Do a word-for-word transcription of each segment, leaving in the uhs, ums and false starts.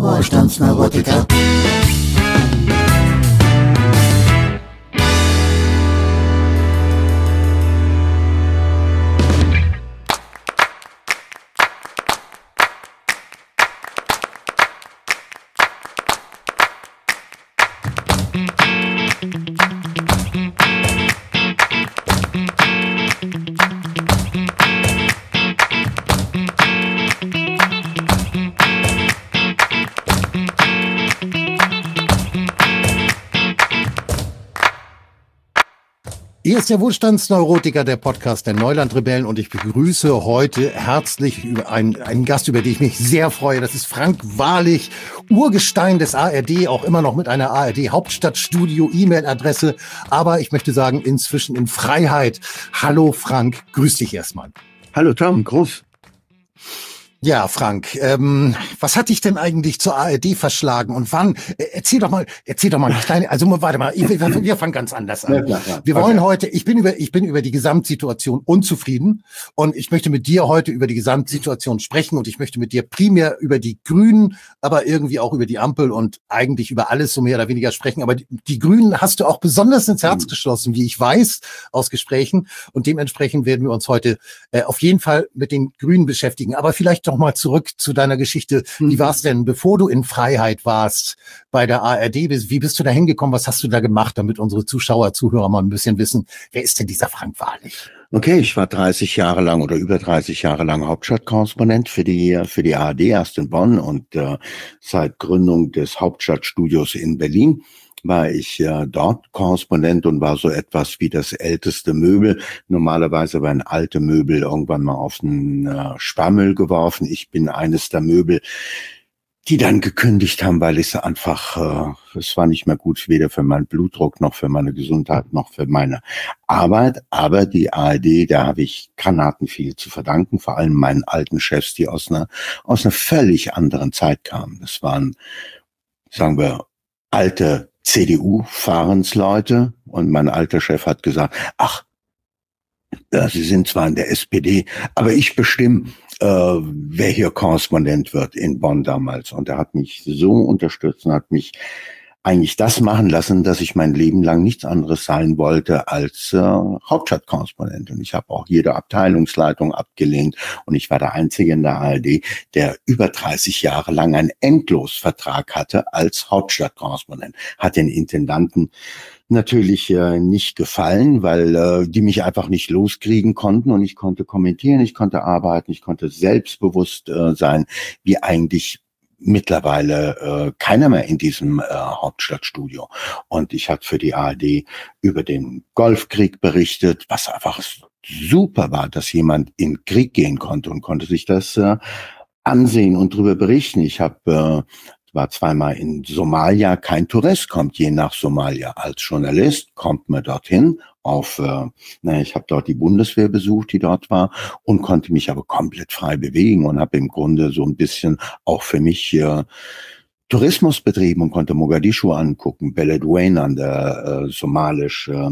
Wohlstandsneurotiker. Hier ist der Wohlstandsneurotiker, der Podcast der Neulandrebellen, und ich begrüße heute herzlich einen, einen Gast, über den ich mich sehr freue. Das ist Frank Wahrlich, Urgestein des A R D, auch immer noch mit einer A R D-Hauptstadtstudio-E-Mail-Adresse. Aber ich möchte sagen, inzwischen in Freiheit. Hallo Frank, grüß dich erstmal. Hallo Tom, Gruß. Ja, Frank, ähm, was hat dich denn eigentlich zur A R D verschlagen und wann? Äh, erzähl doch mal, erzähl doch mal eine kleine, also warte mal, ich, wir, wir fangen ganz anders an. Ja, klar, klar. Wir wollen okay. heute, ich bin über, ich bin über die Gesamtsituation unzufrieden und ich möchte mit dir heute über die Gesamtsituation sprechen und ich möchte mit dir primär über die Grünen, aber irgendwie auch über die Ampel und eigentlich über alles so mehr oder weniger sprechen. Aber die, die Grünen hast du auch besonders ins Herz mhm. geschlossen, wie ich weiß, aus Gesprächen, und dementsprechend werden wir uns heute äh, auf jeden Fall mit den Grünen beschäftigen. Aber vielleicht doch mal zurück zu deiner Geschichte. Wie war es denn, bevor du in Freiheit warst bei der A R D? Wie bist du da hingekommen? Was hast du da gemacht, damit unsere Zuschauer, Zuhörer mal ein bisschen wissen, wer ist denn dieser Frank Wahrlich? Okay, ich war dreißig Jahre lang oder über dreißig Jahre lang Hauptstadtkorrespondent für die für die A R D, erst in Bonn und äh, seit Gründung des Hauptstadtstudios in Berlin war ich äh, dort Korrespondent und war so etwas wie das älteste Möbel. Normalerweise werden alte Möbel irgendwann mal auf den äh, Sperrmüll geworfen. Ich bin eines der Möbel, die dann gekündigt haben, weil es einfach, äh, es war nicht mehr gut, weder für meinen Blutdruck noch für meine Gesundheit noch für meine Arbeit. Aber die A R D, da habe ich Granaten viel zu verdanken, vor allem meinen alten Chefs, die aus einer aus einer völlig anderen Zeit kamen. Das waren, sagen wir, alte C D U-Fahrensleute, und mein alter Chef hat gesagt, ach, ja, Sie sind zwar in der S P D, aber ich bestimme, äh, wer hier Korrespondent wird in Bonn damals. Und er hat mich so unterstützt und hat mich eigentlich das machen lassen, dass ich mein Leben lang nichts anderes sein wollte als äh, Hauptstadtkorrespondent. Und ich habe auch jede Abteilungsleitung abgelehnt. Und ich war der Einzige in der A R D, der über dreißig Jahre lang einen Endlosvertrag hatte als Hauptstadtkorrespondent. Hat den Intendanten natürlich äh, nicht gefallen, weil äh, die mich einfach nicht loskriegen konnten, und ich konnte kommentieren, ich konnte arbeiten, ich konnte selbstbewusst äh, sein, wie eigentlich mittlerweile äh, keiner mehr in diesem äh, Hauptstadtstudio. Und ich habe für die A R D über den Golfkrieg berichtet, was einfach super war, dass jemand in Krieg gehen konnte und konnte sich das äh, ansehen und darüber berichten. Ich habe äh, war zweimal in Somalia. Kein Tourist kommt je nach Somalia. Als Journalist kommt man dorthin auf, äh, na, ich habe dort die Bundeswehr besucht, die dort war, und konnte mich aber komplett frei bewegen und habe im Grunde so ein bisschen auch für mich äh, Tourismus betrieben und konnte Mogadischu angucken, Beledweyne an der äh, somalisch äh,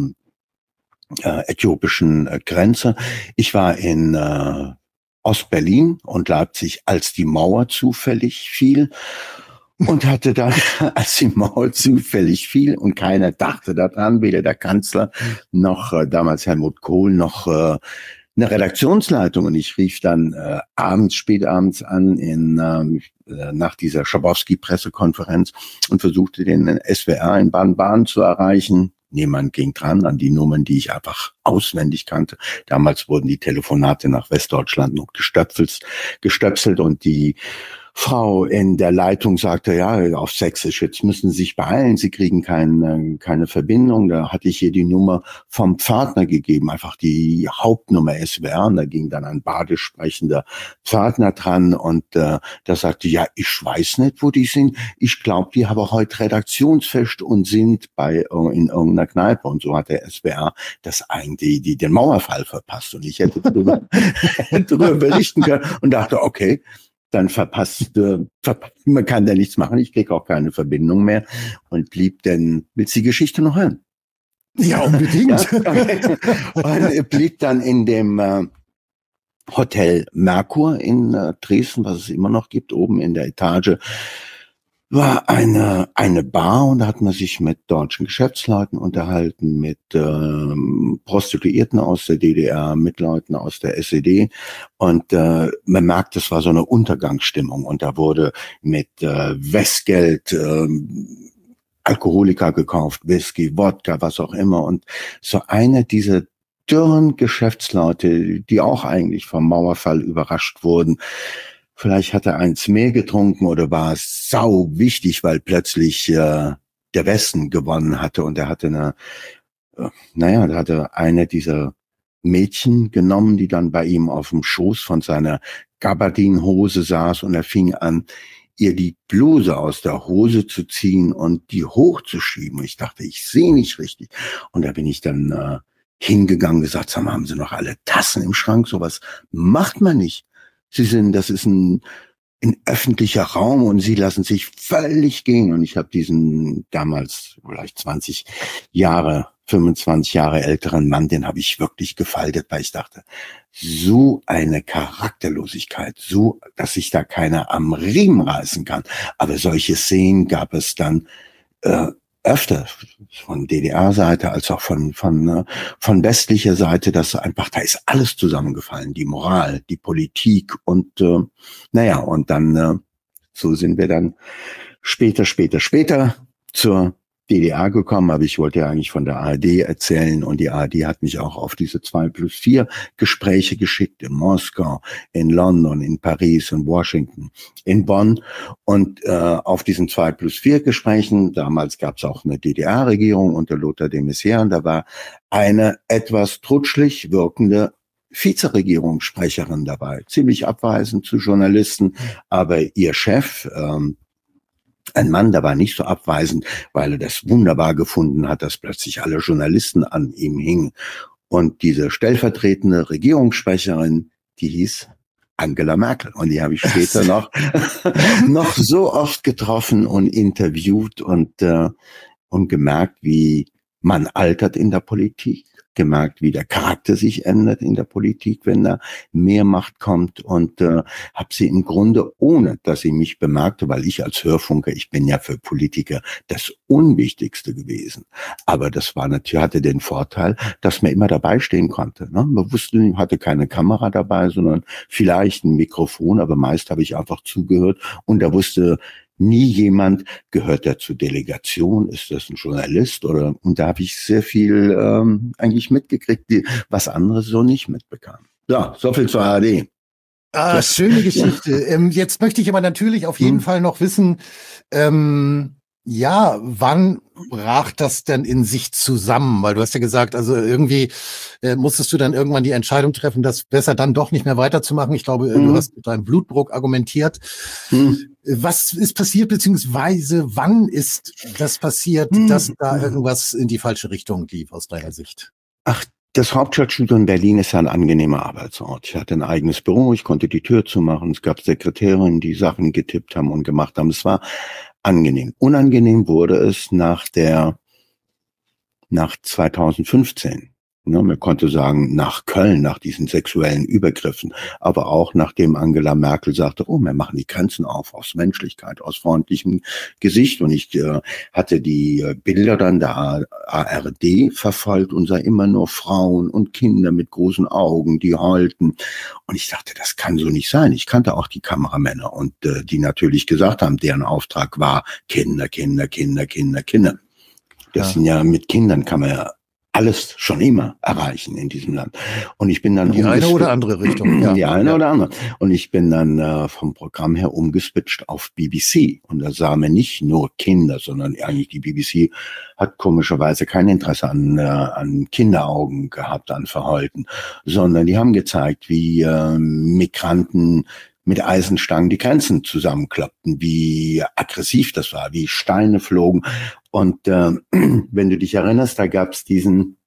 äh, äthiopischen äh, Grenze. Ich war in äh, Ostberlin und Leipzig, als die Mauer zufällig fiel. Und hatte dann, als die Mauer zufällig fiel und keiner dachte daran, weder der Kanzler noch äh, damals Helmut Kohl noch äh, eine Redaktionsleitung. Und ich rief dann äh, abends, spätabends an in ähm, äh, nach dieser Schabowski-Pressekonferenz und versuchte den S W R in Baden-Baden zu erreichen. Niemand ging dran an die Nummern, die ich einfach auswendig kannte. Damals wurden die Telefonate nach Westdeutschland noch gestöpselt, gestöpselt und die Frau in der Leitung sagte, ja, auf Sächsisch, jetzt müssen Sie sich beeilen, Sie kriegen keine, keine Verbindung. Da hatte ich hier die Nummer vom Pförtner gegeben, einfach die Hauptnummer S W R. Und da ging dann ein badisch sprechender Pförtner dran und äh, da sagte, ja, ich weiß nicht, wo die sind. Ich glaube, die haben heute Redaktionsfest und sind bei in irgendeiner Kneipe. Und so hat der S W R das eigentlich die, den Mauerfall verpasst. Und ich hätte darüber, darüber berichten können und dachte, okay, dann verpasst, äh, verpasst, man kann da nichts machen, ich kriege auch keine Verbindung mehr und blieb dann, willst du die Geschichte noch hören? Ja, unbedingt. Ja, okay. Und blieb dann in dem äh, Hotel Merkur in äh, Dresden, was es immer noch gibt, oben in der Etage war eine eine Bar und da hat man sich mit deutschen Geschäftsleuten unterhalten, mit ähm, Prostituierten aus der D D R, mit Leuten aus der S E D und äh, man merkt, es war so eine Untergangsstimmung und da wurde mit äh, Westgeld äh, Alkoholiker gekauft, Whisky, Wodka, was auch immer und so eine dieser dürren Geschäftsleute, die auch eigentlich vom Mauerfall überrascht wurden. Vielleicht hat er eins mehr getrunken oder war es sau wichtig, weil plötzlich äh, der Westen gewonnen hatte und er hatte eine, äh, naja, da hatte eine dieser Mädchen genommen, die dann bei ihm auf dem Schoß von seiner Gabardinhose saß und er fing an, ihr die Bluse aus der Hose zu ziehen und die hochzuschieben. Ich dachte, ich sehe nicht richtig. Und da bin ich dann äh, hingegangen, gesagt, sag mal, haben Sie noch alle Tassen im Schrank? Sowas macht man nicht. Sie sind, das ist ein, ein öffentlicher Raum und Sie lassen sich völlig gehen. Und ich habe diesen damals vielleicht zwanzig Jahre, fünfundzwanzig Jahre älteren Mann, den habe ich wirklich gefaltet, weil ich dachte, so eine Charakterlosigkeit, so, dass sich da keiner am Riemen reißen kann. Aber solche Szenen gab es dann äh, öfter von D D R-Seite als auch von von von westlicher Seite, dass einfach da ist alles zusammengefallen, die Moral, die Politik und äh, naja und dann äh, so sind wir dann später später später zur D D R gekommen, aber ich wollte ja eigentlich von der A R D erzählen und die A R D hat mich auch auf diese zwei plus vier Gespräche geschickt in Moskau, in London, in Paris, in Washington, in Bonn und äh, auf diesen zwei plus vier Gesprächen, damals gab es auch eine D D R-Regierung unter Lothar de Maizière und da war eine etwas trutschlig wirkende Vizeregierungssprecherin dabei, ziemlich abweisend zu Journalisten, aber ihr Chef, ähm, ein Mann, der war nicht so abweisend, weil er das wunderbar gefunden hat, dass plötzlich alle Journalisten an ihm hingen. Und diese stellvertretende Regierungssprecherin, die hieß Angela Merkel. Und die habe ich später noch, noch so oft getroffen und interviewt und, äh, und gemerkt, wie man altert in der Politik. Gemerkt, wie der Charakter sich ändert in der Politik, wenn da mehr Macht kommt und äh, habe sie im Grunde, ohne dass sie mich bemerkte, weil ich als Hörfunker, ich bin ja für Politiker das Unwichtigste gewesen, aber das war natürlich, hatte den Vorteil, dass man immer dabei stehen konnte. Ne? Man wusste, ich hatte keine Kamera dabei, sondern vielleicht ein Mikrofon, aber meist habe ich einfach zugehört und da wusste nie jemand, gehört er zur Delegation, ist das ein Journalist oder und da habe ich sehr viel ähm, eigentlich mitgekriegt, die, was andere so nicht mitbekamen. Ja, so viel zur A R D. Ah, schöne Geschichte. Ähm, jetzt möchte ich aber natürlich auf jeden hm. Fall noch wissen, ähm, ja, wann brach das denn in sich zusammen? Weil du hast ja gesagt, also irgendwie äh, musstest du dann irgendwann die Entscheidung treffen, das besser dann doch nicht mehr weiterzumachen. Ich glaube, hm. du hast mit deinem Blutdruck argumentiert. Hm. Was ist passiert, beziehungsweise wann ist das passiert, hm. dass da irgendwas in die falsche Richtung lief aus deiner Sicht? Ach, das Hauptstadtstudio in Berlin ist ja ein angenehmer Arbeitsort. Ich hatte ein eigenes Büro, ich konnte die Tür zumachen. Es gab Sekretärinnen, die Sachen getippt haben und gemacht haben. Es war angenehm. Unangenehm wurde es nach der, nach zweitausendfünfzehn. Ne, man konnte sagen, nach Köln, nach diesen sexuellen Übergriffen, aber auch nachdem Angela Merkel sagte, oh, wir machen die Grenzen auf, aus Menschlichkeit, aus freundlichem Gesicht. Und ich äh, hatte die äh, Bilder dann der A R D verfolgt und sah immer nur Frauen und Kinder mit großen Augen, die heulten. Und ich dachte, das kann so nicht sein. Ich kannte auch die Kameramänner und äh, die natürlich gesagt haben, deren Auftrag war Kinder, Kinder, Kinder, Kinder, Kinder. Das ja. sind ja, mit Kindern kann man ja alles schon immer erreichen in diesem Land. Und ich bin dann die eine oder andere Richtung. Ja. Die eine ja. oder andere. Und ich bin dann äh, vom Programm her umgeswitcht auf B B C. Und da sah man nicht nur Kinder, sondern eigentlich die B B C hat komischerweise kein Interesse an, äh, an Kinderaugen gehabt, an Verheulten, sondern die haben gezeigt, wie äh, Migranten mit Eisenstangen die Grenzen zusammenklappten, wie aggressiv das war, wie Steine flogen. Und äh, wenn du dich erinnerst, da gab es diesen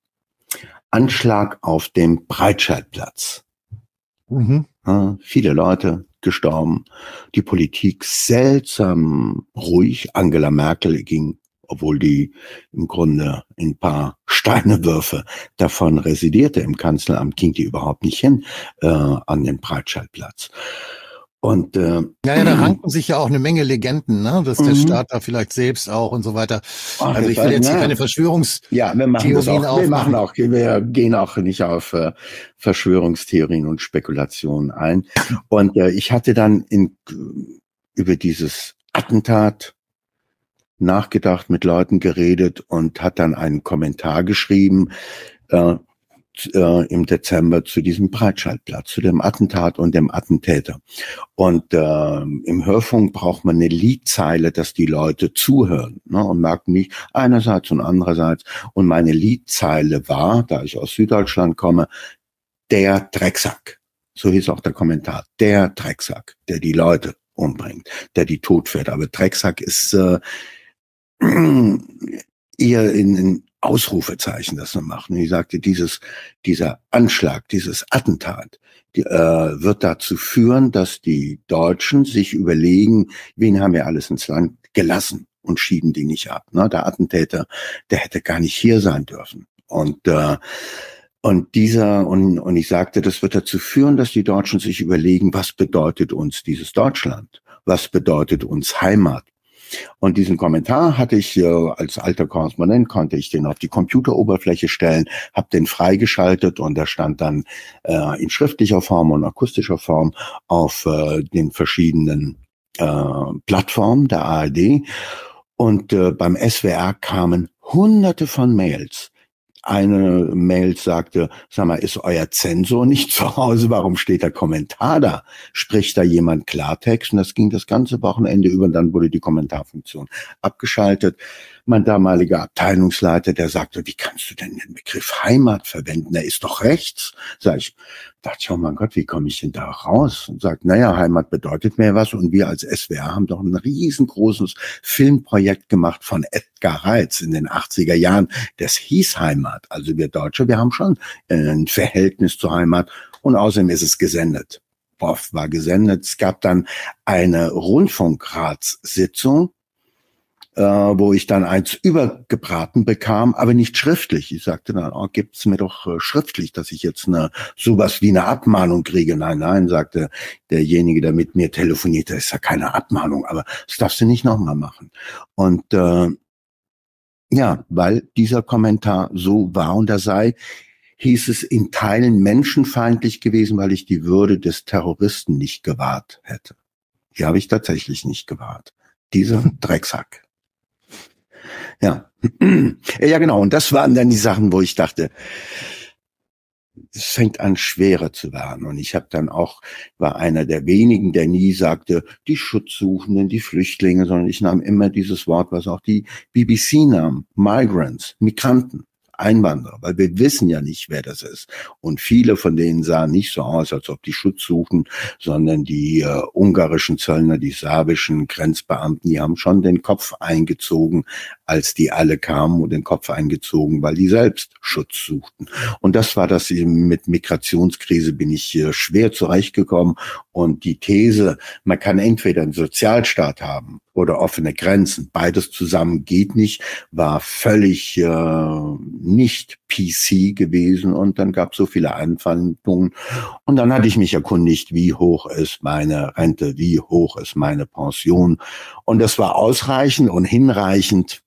Anschlag auf dem Breitscheidplatz. Mhm. Ja, viele Leute gestorben. Die Politik seltsam ruhig. Angela Merkel ging, obwohl die im Grunde ein paar Steinewürfe davon residierte im Kanzleramt, ging die überhaupt nicht hin äh, an den Breitscheidplatz. Und äh, ja, ja, da ranken sich ja auch eine Menge Legenden, ne? Dass der Staat da vielleicht selbst auch und so weiter. Ach, also ich will jetzt hier keine Verschwörungstheorien ja, wir machen das auch. Wir machen auch, wir gehen auch nicht auf äh, Verschwörungstheorien und Spekulationen ein. Und äh, ich hatte dann in, über dieses Attentat nachgedacht, mit Leuten geredet und hat dann einen Kommentar geschrieben, äh, äh, im Dezember zu diesem Breitscheidblatt, zu dem Attentat und dem Attentäter. Und äh, im Hörfunk braucht man eine Liedzeile, dass die Leute zuhören, ne, und merken nicht einerseits und andererseits. Und meine Liedzeile war, da ich aus Süddeutschland komme, der Drecksack. So hieß auch der Kommentar. Der Drecksack, der die Leute umbringt, der die totfährt. Aber Drecksack ist äh, eher in, in Ausrufezeichen, das man macht. Und ich sagte, dieses, dieser Anschlag, dieses Attentat, die, äh, wird dazu führen, dass die Deutschen sich überlegen, wen haben wir alles ins Land gelassen und schieben die nicht ab. Ne? Der Attentäter, der hätte gar nicht hier sein dürfen. Und äh, und dieser und und ich sagte, das wird dazu führen, dass die Deutschen sich überlegen, was bedeutet uns dieses Deutschland? Was bedeutet uns Heimat? Und diesen Kommentar hatte ich äh, als alter Korrespondent, konnte ich den auf die Computeroberfläche stellen, habe den freigeschaltet und da stand dann äh, in schriftlicher Form und akustischer Form auf äh, den verschiedenen äh, Plattformen der A R D. Und äh, beim S W R kamen hunderte von Mails. Eine Mail sagte, sag mal, ist euer Zensor nicht zu Hause? Warum steht der Kommentar da? Spricht da jemand Klartext? Und das ging das ganze Wochenende über und dann wurde die Kommentarfunktion abgeschaltet. Mein damaliger Abteilungsleiter, der sagte, wie kannst du denn den Begriff Heimat verwenden? Der ist doch rechts. Sag ich, dachte ich, oh mein Gott, wie komme ich denn da raus? Und sagt, naja, Heimat bedeutet mir was. Und wir als S W R haben doch ein riesengroßes Filmprojekt gemacht von Edgar Reitz in den achtziger Jahren. Das hieß Heimat. Also wir Deutsche, wir haben schon ein Verhältnis zur Heimat. Und außerdem ist es gesendet. Boff war gesendet. Es gab dann eine Rundfunkratssitzung, wo ich dann eins übergebraten bekam, aber nicht schriftlich. Ich sagte dann, oh, gibt's mir doch äh, schriftlich, dass ich jetzt eine sowas wie eine Abmahnung kriege. Nein, nein, sagte derjenige, der mit mir telefonierte, ist ja keine Abmahnung, aber das darfst du nicht nochmal machen. Und äh, ja, weil dieser Kommentar so war und er sei, hieß es in Teilen menschenfeindlich gewesen, weil ich die Würde des Terroristen nicht gewahrt hätte. Die habe ich tatsächlich nicht gewahrt. Dieser Drecksack. Ja, ja genau. Und das waren dann die Sachen, wo ich dachte, es fängt an schwerer zu werden. Und ich habe dann auch, war einer der wenigen, der nie sagte, die Schutzsuchenden, die Flüchtlinge, sondern ich nahm immer dieses Wort, was auch die B B C nahm, Migrants, Migranten. Einwanderer, weil wir wissen ja nicht, wer das ist. Und viele von denen sahen nicht so aus, als ob die Schutz suchen, sondern die äh, ungarischen Zöllner, die serbischen Grenzbeamten, die haben schon den Kopf eingezogen, als die alle kamen, und den Kopf eingezogen, weil die selbst Schutz suchten. Und das war das eben mit Migrationskrise, bin ich äh, schwer zurechtgekommen. Und die These, man kann entweder einen Sozialstaat haben oder offene Grenzen, beides zusammen geht nicht, war völlig äh, nicht P C gewesen. Und dann gab es so viele Einwandungen. Und dann hatte ich mich erkundigt, wie hoch ist meine Rente, wie hoch ist meine Pension. Und das war ausreichend und hinreichend.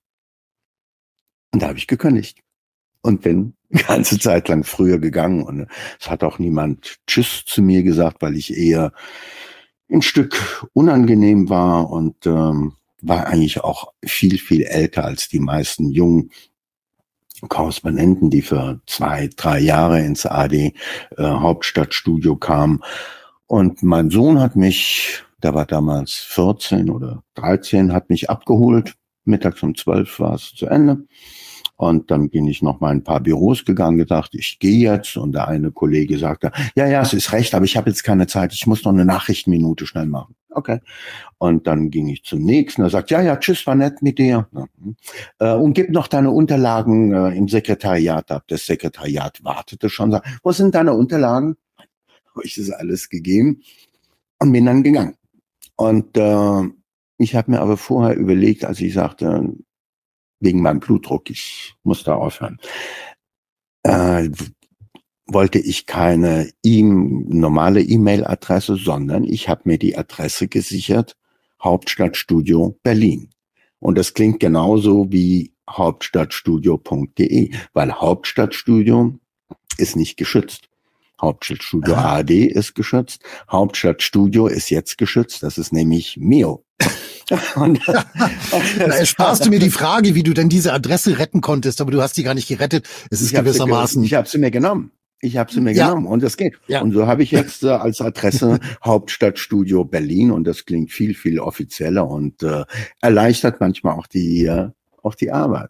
Und da habe ich gekündigt und bin die ganze Zeit lang früher gegangen. Und es hat auch niemand Tschüss zu mir gesagt, weil ich eher ein Stück unangenehm war und ähm, war eigentlich auch viel, viel älter als die meisten jungen Korrespondenten, die für zwei, drei Jahre ins A R D äh, Hauptstadtstudio kamen. Und mein Sohn hat mich, der war damals vierzehn oder dreizehn, hat mich abgeholt. Mittags um zwölf war es zu Ende. Und dann bin ich noch mal ein paar Büros gegangen, gesagt, ich gehe jetzt. Und der eine Kollege sagte, ja, ja, es ist recht, aber ich habe jetzt keine Zeit, ich muss noch eine Nachrichtenminute schnell machen. Okay. Und dann ging ich zum nächsten. Er sagt, ja, ja, tschüss, war nett mit dir. Ja. Und gib noch deine Unterlagen im Sekretariat ab. Das Sekretariat wartete schon. Sagt, wo sind deine Unterlagen? Habe ich das alles gegeben und bin dann gegangen. Und äh, ich habe mir aber vorher überlegt, als ich sagte, wegen meinem Blutdruck, ich muss da aufhören. Äh, wollte ich keine e normale E-Mail-Adresse, sondern ich habe mir die Adresse gesichert, Hauptstadtstudio Berlin. Und das klingt genauso wie hauptstadtstudio punkt de, weil Hauptstadtstudio ist nicht geschützt. Hauptstadtstudio Aha. A D ist geschützt, Hauptstadtstudio ist jetzt geschützt, das ist nämlich Mio. Und, da ersparst du mir die Frage, wie du denn diese Adresse retten konntest, aber du hast die gar nicht gerettet. Es ist gewissermaßen... Ich habe sie mir genommen. Ich habe sie mir ja. genommen und das geht. Ja. Und so habe ich jetzt äh, als Adresse Hauptstadtstudio Berlin und das klingt viel, viel offizieller und äh, erleichtert manchmal auch die, äh, auch die Arbeit.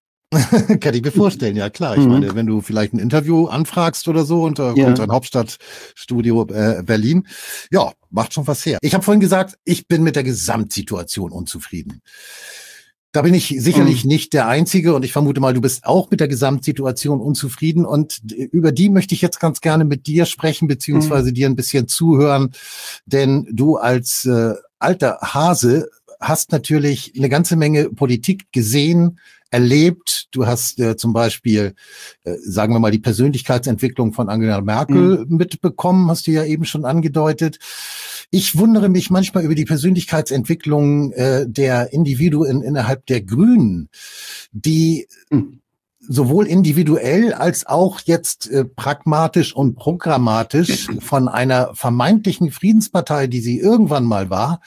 Kann ich mir vorstellen, ja klar. Ich mhm. meine, wenn du vielleicht ein Interview anfragst oder so und da ja. kommt ein Hauptstadtstudio äh, Berlin, ja, macht schon was her. Ich habe vorhin gesagt, ich bin mit der Gesamtsituation unzufrieden. Da bin ich sicherlich mhm. nicht der Einzige und ich vermute mal, du bist auch mit der Gesamtsituation unzufrieden und über die möchte ich jetzt ganz gerne mit dir sprechen, beziehungsweise mhm. dir ein bisschen zuhören, denn du als äh, alter Hase hast natürlich eine ganze Menge Politik gesehen, erlebt. Du hast äh, zum Beispiel, äh, sagen wir mal, die Persönlichkeitsentwicklung von Angela Merkel mhm. mitbekommen, hast du ja eben schon angedeutet. Ich wundere mich manchmal über die Persönlichkeitsentwicklung äh, der Individuen innerhalb der Grünen, die mhm. sowohl individuell als auch jetzt äh, pragmatisch und programmatisch von einer vermeintlichen Friedenspartei, die sie irgendwann mal war,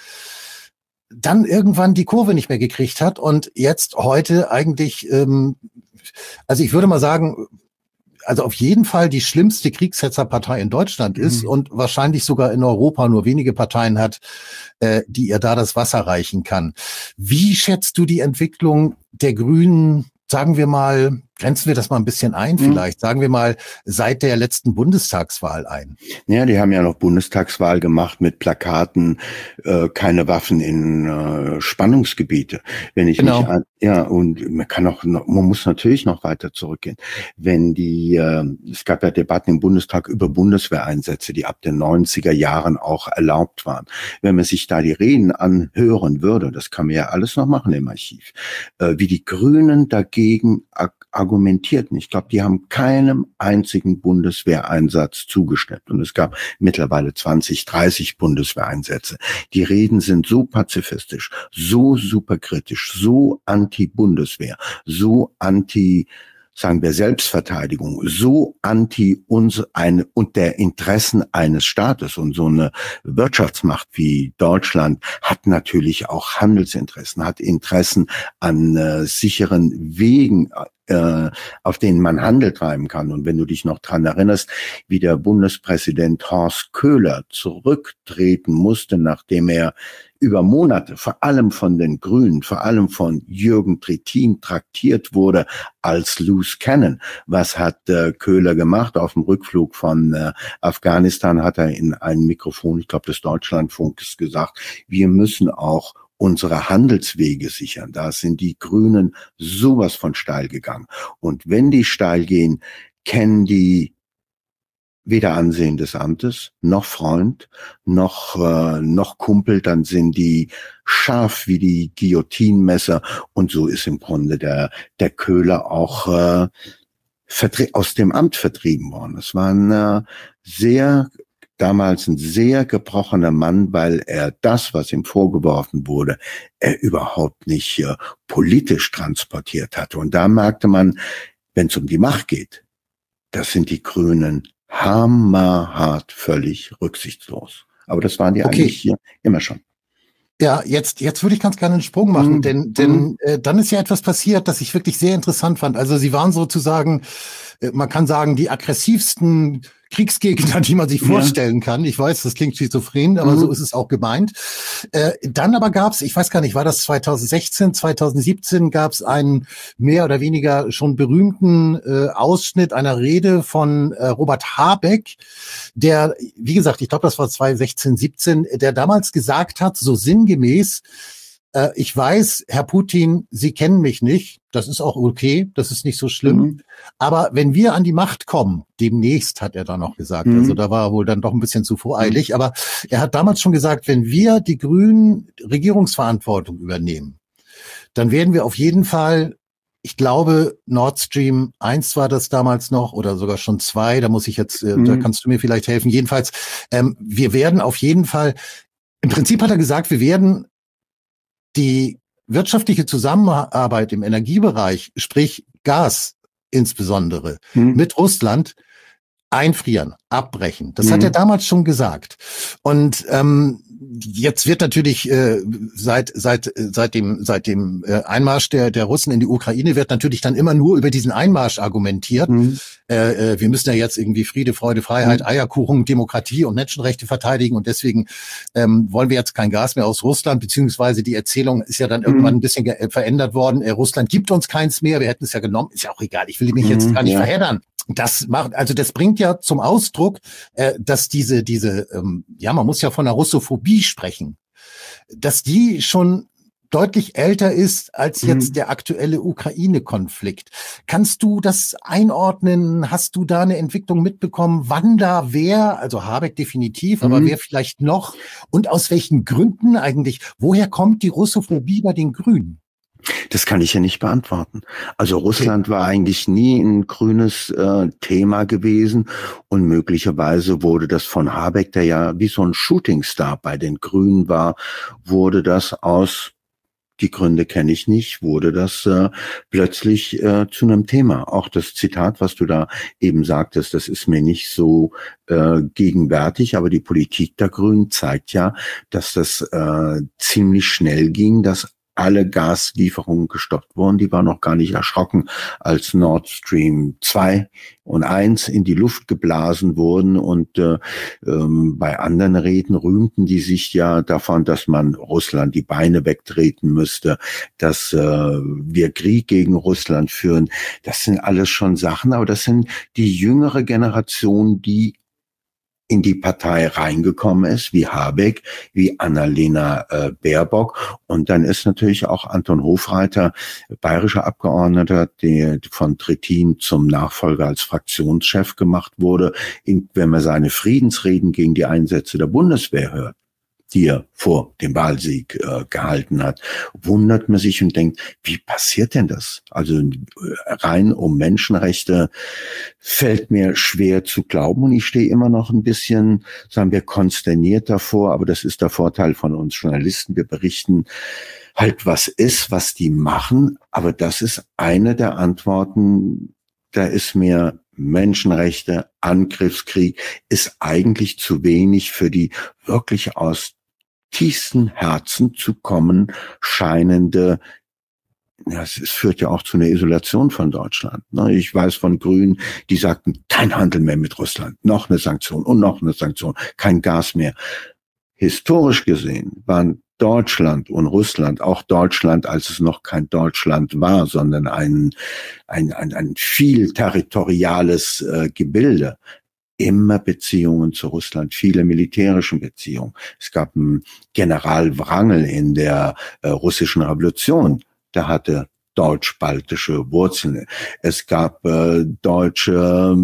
dann irgendwann die Kurve nicht mehr gekriegt hat und jetzt heute eigentlich, ähm, also ich würde mal sagen, also auf jeden Fall die schlimmste Kriegshetzerpartei in Deutschland ist mhm. und wahrscheinlich sogar in Europa nur wenige Parteien hat, äh, die ihr da das Wasser reichen kann. Wie schätzt du die Entwicklung der Grünen, sagen wir mal, grenzen wir das mal ein bisschen ein vielleicht, mhm. sagen wir mal, seit der letzten Bundestagswahl ein? Ja, die haben ja noch Bundestagswahl gemacht mit Plakaten, äh, keine Waffen in äh, Spannungsgebiete. Wenn ich genau. mich an, ja, und man kann auch, noch, man muss natürlich noch weiter zurückgehen. Wenn die, äh, es gab ja Debatten im Bundestag über Bundeswehreinsätze, die ab den neunziger Jahren auch erlaubt waren. Wenn man sich da die Reden anhören würde, das kann man ja alles noch machen im Archiv, äh, wie die Grünen dagegen argumentierten. Ich glaube, die haben keinem einzigen Bundeswehreinsatz zugestimmt. Und es gab mittlerweile zwanzig, dreißig Bundeswehreinsätze. Die Reden sind so pazifistisch, so superkritisch, so anti-Bundeswehr, so anti, sagen wir, Selbstverteidigung, so anti uns eine und der Interessen eines Staates. Und so eine Wirtschaftsmacht wie Deutschland hat natürlich auch Handelsinteressen, hat Interessen an äh, sicheren Wegen, äh, auf denen man Handel treiben kann. Und wenn du dich noch dran erinnerst, wie der Bundespräsident Horst Köhler zurücktreten musste, nachdem er über Monate, vor allem von den Grünen, vor allem von Jürgen Trittin traktiert wurde als Loose Cannon. Was hat äh, Köhler gemacht? Auf dem Rückflug von äh, Afghanistan hat er in ein Mikrofon, ich glaube des Deutschlandfunks, gesagt, wir müssen auch unsere Handelswege sichern. Da sind die Grünen sowas von steil gegangen. Und wenn die steil gehen, kennen die weder Ansehen des Amtes, noch Freund, noch äh, noch Kumpel, dann sind die scharf wie die Guillotinenmesser. Und so ist im Grunde der der Köhler auch äh, vertre- aus dem Amt vertrieben worden. Es war ein äh, sehr damals ein sehr gebrochener Mann, weil er das, was ihm vorgeworfen wurde, er überhaupt nicht äh, politisch transportiert hatte. Und da merkte man, wenn es um die Macht geht, das sind die Grünen hammerhart, völlig rücksichtslos. Aber das waren die okay. eigentlich hier immer schon. Ja, jetzt jetzt würde ich ganz gerne einen Sprung machen, mm. denn denn mm. äh, dann ist ja etwas passiert, das ich wirklich sehr interessant fand. Also Sie waren sozusagen, äh, man kann sagen, die aggressivsten Kriegsgegner, die man sich ja. vorstellen kann. Ich weiß, das klingt schizophren, aber mhm. so ist es auch gemeint. Äh, dann aber gab's, ich weiß gar nicht, war das zwanzig sechzehn, zwanzig siebzehn, gab's einen mehr oder weniger schon berühmten äh, Ausschnitt einer Rede von äh, Robert Habeck, der, wie gesagt, ich glaube, das war zwanzig sechzehn, siebzehn, der damals gesagt hat, so sinngemäß, äh, ich weiß, Herr Putin, Sie kennen mich nicht, das ist auch okay, das ist nicht so schlimm. Mhm. Aber wenn wir an die Macht kommen, demnächst, hat er da noch gesagt, mhm. also da war er wohl dann doch ein bisschen zu voreilig, mhm. aber er hat damals schon gesagt, wenn wir die Grünen Regierungsverantwortung übernehmen, dann werden wir auf jeden Fall ich glaube, Nord Stream eins war das damals noch oder sogar schon zwei. Da muss ich jetzt, äh, mhm. da kannst du mir vielleicht helfen. Jedenfalls, ähm, wir werden auf jeden Fall, im Prinzip hat er gesagt, wir werden die wirtschaftliche Zusammenarbeit im Energiebereich, sprich Gas insbesondere, mhm. mit Russland einfrieren, abbrechen. Das mhm. hat er damals schon gesagt. Und ähm, jetzt wird natürlich äh, seit seit seit dem seit dem äh, Einmarsch der der Russen in die Ukraine wird natürlich dann immer nur über diesen Einmarsch argumentiert. Mhm. Äh, äh, wir müssen ja jetzt irgendwie Friede, Freude, Freiheit, mhm. Eierkuchen, Demokratie und Menschenrechte verteidigen und deswegen ähm, wollen wir jetzt kein Gas mehr aus Russland, beziehungsweise die Erzählung ist ja dann mhm. irgendwann ein bisschen verändert worden. Äh, Russland gibt uns keins mehr, wir hätten es ja genommen, ist ja auch egal. Ich will mich mhm. jetzt gar nicht ja. verheddern. Das macht, also das bringt ja zum Ausdruck, äh, dass diese, diese, ähm, ja, man muss ja von einer Russophobie sprechen, dass die schon deutlich älter ist als jetzt mhm. der aktuelle Ukraine-Konflikt. Kannst du das einordnen? Hast du da eine Entwicklung mitbekommen? Wann da wer, also Habeck definitiv, mhm. aber wer vielleicht noch? Und aus welchen Gründen eigentlich? Woher kommt die Russophobie bei den Grünen? Das kann ich ja nicht beantworten. Also Russland war eigentlich nie ein grünes äh, Thema gewesen und möglicherweise wurde das von Habeck, der ja wie so ein Shootingstar bei den Grünen war, wurde das aus, die Gründe kenne ich nicht, wurde das äh, plötzlich äh, zu einem Thema. Auch das Zitat, was du da eben sagtest, das ist mir nicht so äh, gegenwärtig, aber die Politik der Grünen zeigt ja, dass das äh, ziemlich schnell ging, dass alle Gaslieferungen gestoppt wurden. Die waren noch gar nicht erschrocken, als Nord Stream zwei und eins in die Luft geblasen wurden. Und äh, ähm, bei anderen Reden rühmten die sich ja davon, dass man Russland die Beine wegtreten müsste, dass äh, wir Krieg gegen Russland führen. Das sind alles schon Sachen, aber das sind die jüngere Generation, die in die Partei reingekommen ist, wie Habeck, wie Annalena äh, Baerbock. Und dann ist natürlich auch Anton Hofreiter, bayerischer Abgeordneter, der von Trittin zum Nachfolger als Fraktionschef gemacht wurde. In, wenn man seine Friedensreden gegen die Einsätze der Bundeswehr hört, die er vor dem Wahlsieg äh, gehalten hat, wundert man sich und denkt, wie passiert denn das? Also äh, rein um Menschenrechte fällt mir schwer zu glauben und ich stehe immer noch ein bisschen, sagen wir, konsterniert davor, aber das ist der Vorteil von uns Journalisten. Wir berichten halt, was ist, was die machen, aber das ist eine der Antworten, da ist mir Menschenrechte, Angriffskrieg ist eigentlich zu wenig für die wirklich aus tiefsten Herzen zu kommen scheinende, ja, es, es führt ja auch zu einer Isolation von Deutschland. Ne? Ich weiß von Grünen, die sagten, kein Handel mehr mit Russland, noch eine Sanktion und noch eine Sanktion, kein Gas mehr. Historisch gesehen waren Deutschland und Russland, auch Deutschland, als es noch kein Deutschland war, sondern ein, ein, ein, ein viel territoriales äh, Gebilde, immer Beziehungen zu Russland, viele militärische Beziehungen. Es gab einen General Wrangel in der äh, russischen Revolution, der hatte deutsch-baltische Wurzeln. Es gab äh, deutsche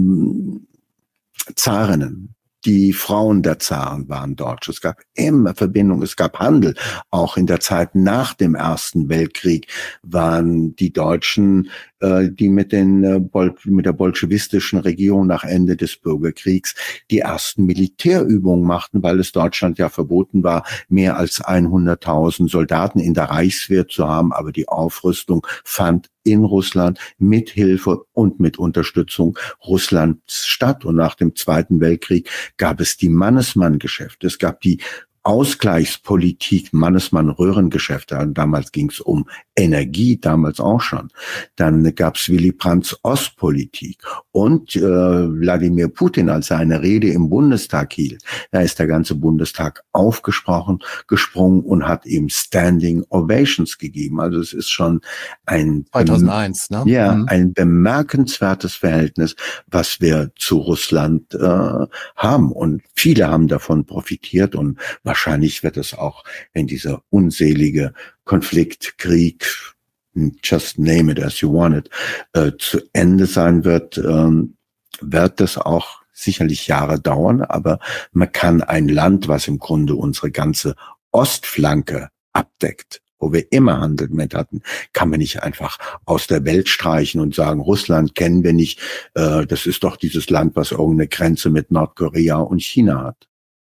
äh, Zarinnen. Die Frauen der Zaren waren deutsch. Es gab immer Verbindungen, es gab Handel. Auch in der Zeit nach dem Ersten Weltkrieg waren die Deutschen, äh, die mit den äh, Bol- mit der bolschewistischen Regierung nach Ende des Bürgerkriegs die ersten Militärübungen machten, weil es Deutschland ja verboten war, mehr als hunderttausend Soldaten in der Reichswehr zu haben. Aber die Aufrüstung fand in Russland mit Hilfe und mit Unterstützung Russlands statt. Und nach dem Zweiten Weltkrieg gab es die Mannesmann-Geschäfte. Es gab die Ausgleichspolitik, Mannesmann-Röhrengeschäfte. Damals ging es um Energie, damals auch schon. Dann gab es Willy Brandts Ostpolitik und äh, Wladimir Putin, als er eine Rede im Bundestag hielt, da ist der ganze Bundestag aufgesprochen, gesprungen und hat ihm Standing Ovations gegeben. Also es ist schon ein zweitausendeins, ne? Ja, mhm. ein bemerkenswertes Verhältnis, was wir zu Russland äh, haben. Und viele haben davon profitiert und wahrscheinlich wird es auch, wenn dieser unselige Konflikt, Krieg, just name it as you want it, äh, zu Ende sein wird, ähm, wird das auch sicherlich Jahre dauern. Aber man kann ein Land, was im Grunde unsere ganze Ostflanke abdeckt wo wir immer Handel mit hatten, kann man nicht einfach aus der Welt streichen und sagen, Russland kennen wir nicht, äh, das ist doch dieses Land, was irgendeine Grenze mit Nordkorea und China hat.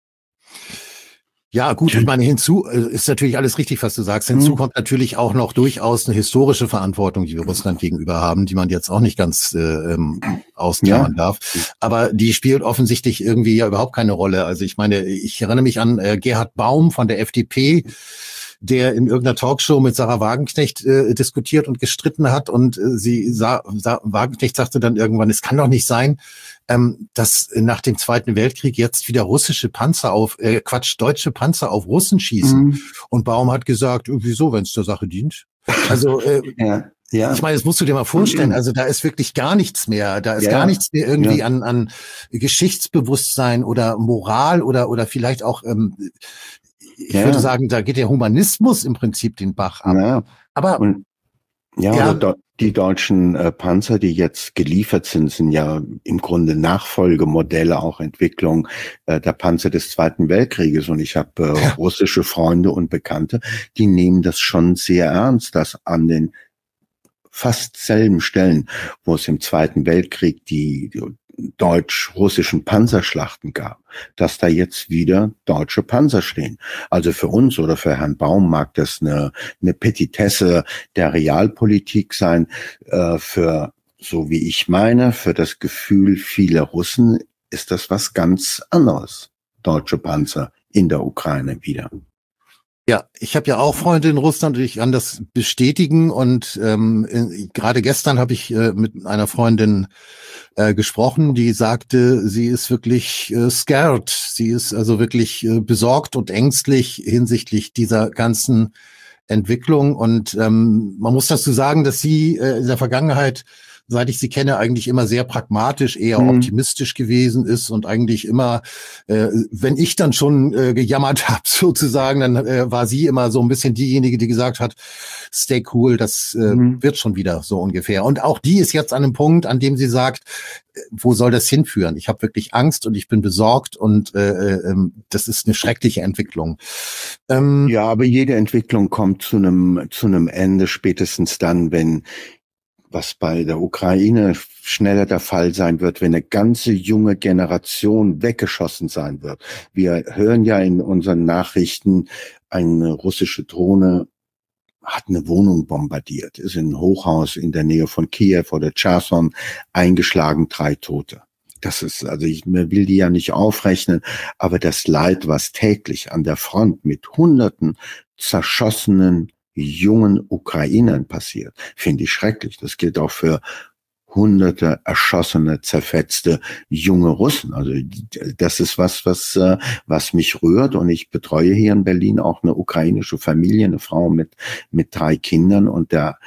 Ja, gut, ich meine, hinzu ist natürlich alles richtig, was du sagst. Hinzu mhm. kommt natürlich auch noch durchaus eine historische Verantwortung, die wir Russland gegenüber haben, die man jetzt auch nicht ganz äh, ähm, ausklammern ja. darf. Aber die spielt offensichtlich irgendwie ja überhaupt keine Rolle. Also ich meine, ich erinnere mich an äh, Gerhard Baum von der F D P, der in irgendeiner Talkshow mit Sarah Wagenknecht äh, diskutiert und gestritten hat. Und äh, sie sah, sah, Wagenknecht sagte dann irgendwann, es kann doch nicht sein, ähm, dass nach dem Zweiten Weltkrieg jetzt wieder russische Panzer auf, äh, Quatsch, deutsche Panzer auf Russen schießen. Mhm. Und Baum hat gesagt, wieso, wenn es der Sache dient? Also äh, ja. Ja. Ich meine, das musst du dir mal vorstellen, also da ist wirklich gar nichts mehr, da ist ja. gar nichts mehr irgendwie ja. an, an Geschichtsbewusstsein oder Moral oder, oder vielleicht auch, ähm, ich ja. würde sagen, da geht der Humanismus im Prinzip den Bach ab. Ja. Aber Und, ja, ja. Oder die deutschen äh, Panzer, die jetzt geliefert sind, sind ja im Grunde Nachfolgemodelle, auch Entwicklung äh, der Panzer des Zweiten Weltkrieges. Und ich habe äh, ja. russische Freunde und Bekannte, die nehmen das schon sehr ernst, dass an den fast selben Stellen, wo es im Zweiten Weltkrieg die, die deutsch-russischen Panzerschlachten gab, dass da jetzt wieder deutsche Panzer stehen. Also für uns oder für Herrn Baum mag das eine, eine Petitesse der Realpolitik sein. Äh, für, so wie ich meine, für das Gefühl vieler Russen ist das was ganz anderes. Deutsche Panzer in der Ukraine wieder. Ja, ich habe ja auch Freunde in Russland und ich kann das bestätigen. Und ähm, in, gerade gestern habe ich äh, mit einer Freundin äh, gesprochen, die sagte, sie ist wirklich äh, scared. Sie ist also wirklich äh, besorgt und ängstlich hinsichtlich dieser ganzen Entwicklung. Und ähm, man muss dazu sagen, dass sie äh, in der Vergangenheit, seit ich sie kenne, eigentlich immer sehr pragmatisch, eher mhm. optimistisch gewesen ist und eigentlich immer, äh, wenn ich dann schon äh, gejammert habe sozusagen, dann äh, war sie immer so ein bisschen diejenige, die gesagt hat, stay cool, das äh, mhm. wird schon wieder so ungefähr. Und auch die ist jetzt an einem Punkt, an dem sie sagt, wo soll das hinführen? Ich habe wirklich Angst und ich bin besorgt und äh, äh, das ist eine schreckliche Entwicklung. Ähm, ja, aber jede Entwicklung kommt zu einem zu einem Ende, spätestens dann, wenn, was bei der Ukraine schneller der Fall sein wird, wenn eine ganze junge Generation weggeschossen sein wird. Wir hören ja in unseren Nachrichten, eine russische Drohne hat eine Wohnung bombardiert, ist in ein Hochhaus in der Nähe von Kiew oder Cherson eingeschlagen, drei Tote. Das ist, also ich will die ja nicht aufrechnen, aber das Leid, was täglich an der Front mit Hunderten zerschossenen jungen Ukrainern passiert, finde ich schrecklich. Das gilt auch für hunderte erschossene, zerfetzte junge Russen. Also das ist was, was was mich rührt. Und ich betreue hier in Berlin auch eine ukrainische Familie, eine Frau mit mit drei Kindern. Und der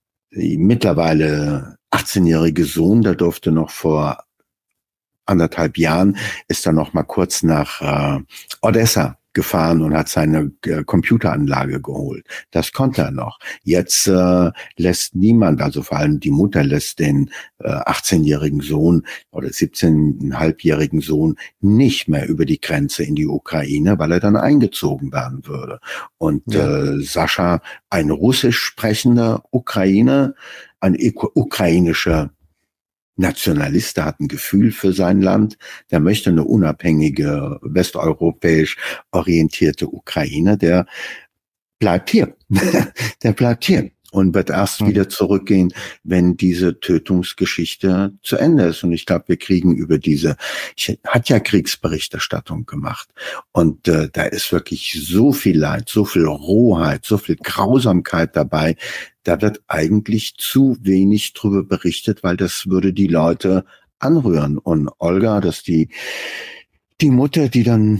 mittlerweile achtzehnjährige Sohn, der durfte noch vor anderthalb Jahren, ist dann noch mal kurz nach äh, Odessa gefahren und hat seine äh, Computeranlage geholt. Das konnte er noch. Jetzt äh, lässt niemand, also vor allem die Mutter lässt den äh, achtzehnjährigen Sohn oder siebzehneinhalbjährigen Sohn nicht mehr über die Grenze in die Ukraine, weil er dann eingezogen werden würde. Und ja. äh, Sascha, ein russisch sprechender Ukrainer, ein ukrainischer Nationalist, der hat ein Gefühl für sein Land, der möchte eine unabhängige, westeuropäisch orientierte Ukraine, der bleibt hier, der bleibt hier und wird erst mhm. wieder zurückgehen, wenn diese Tötungsgeschichte zu Ende ist. Und ich glaube, wir kriegen über diese, ich hat ja Kriegsberichterstattung gemacht und äh, da ist wirklich so viel Leid, so viel Rohheit, so viel Grausamkeit dabei. Da wird eigentlich zu wenig drüber berichtet, weil das würde die Leute anrühren. Und Olga, das ist die, die Mutter, die dann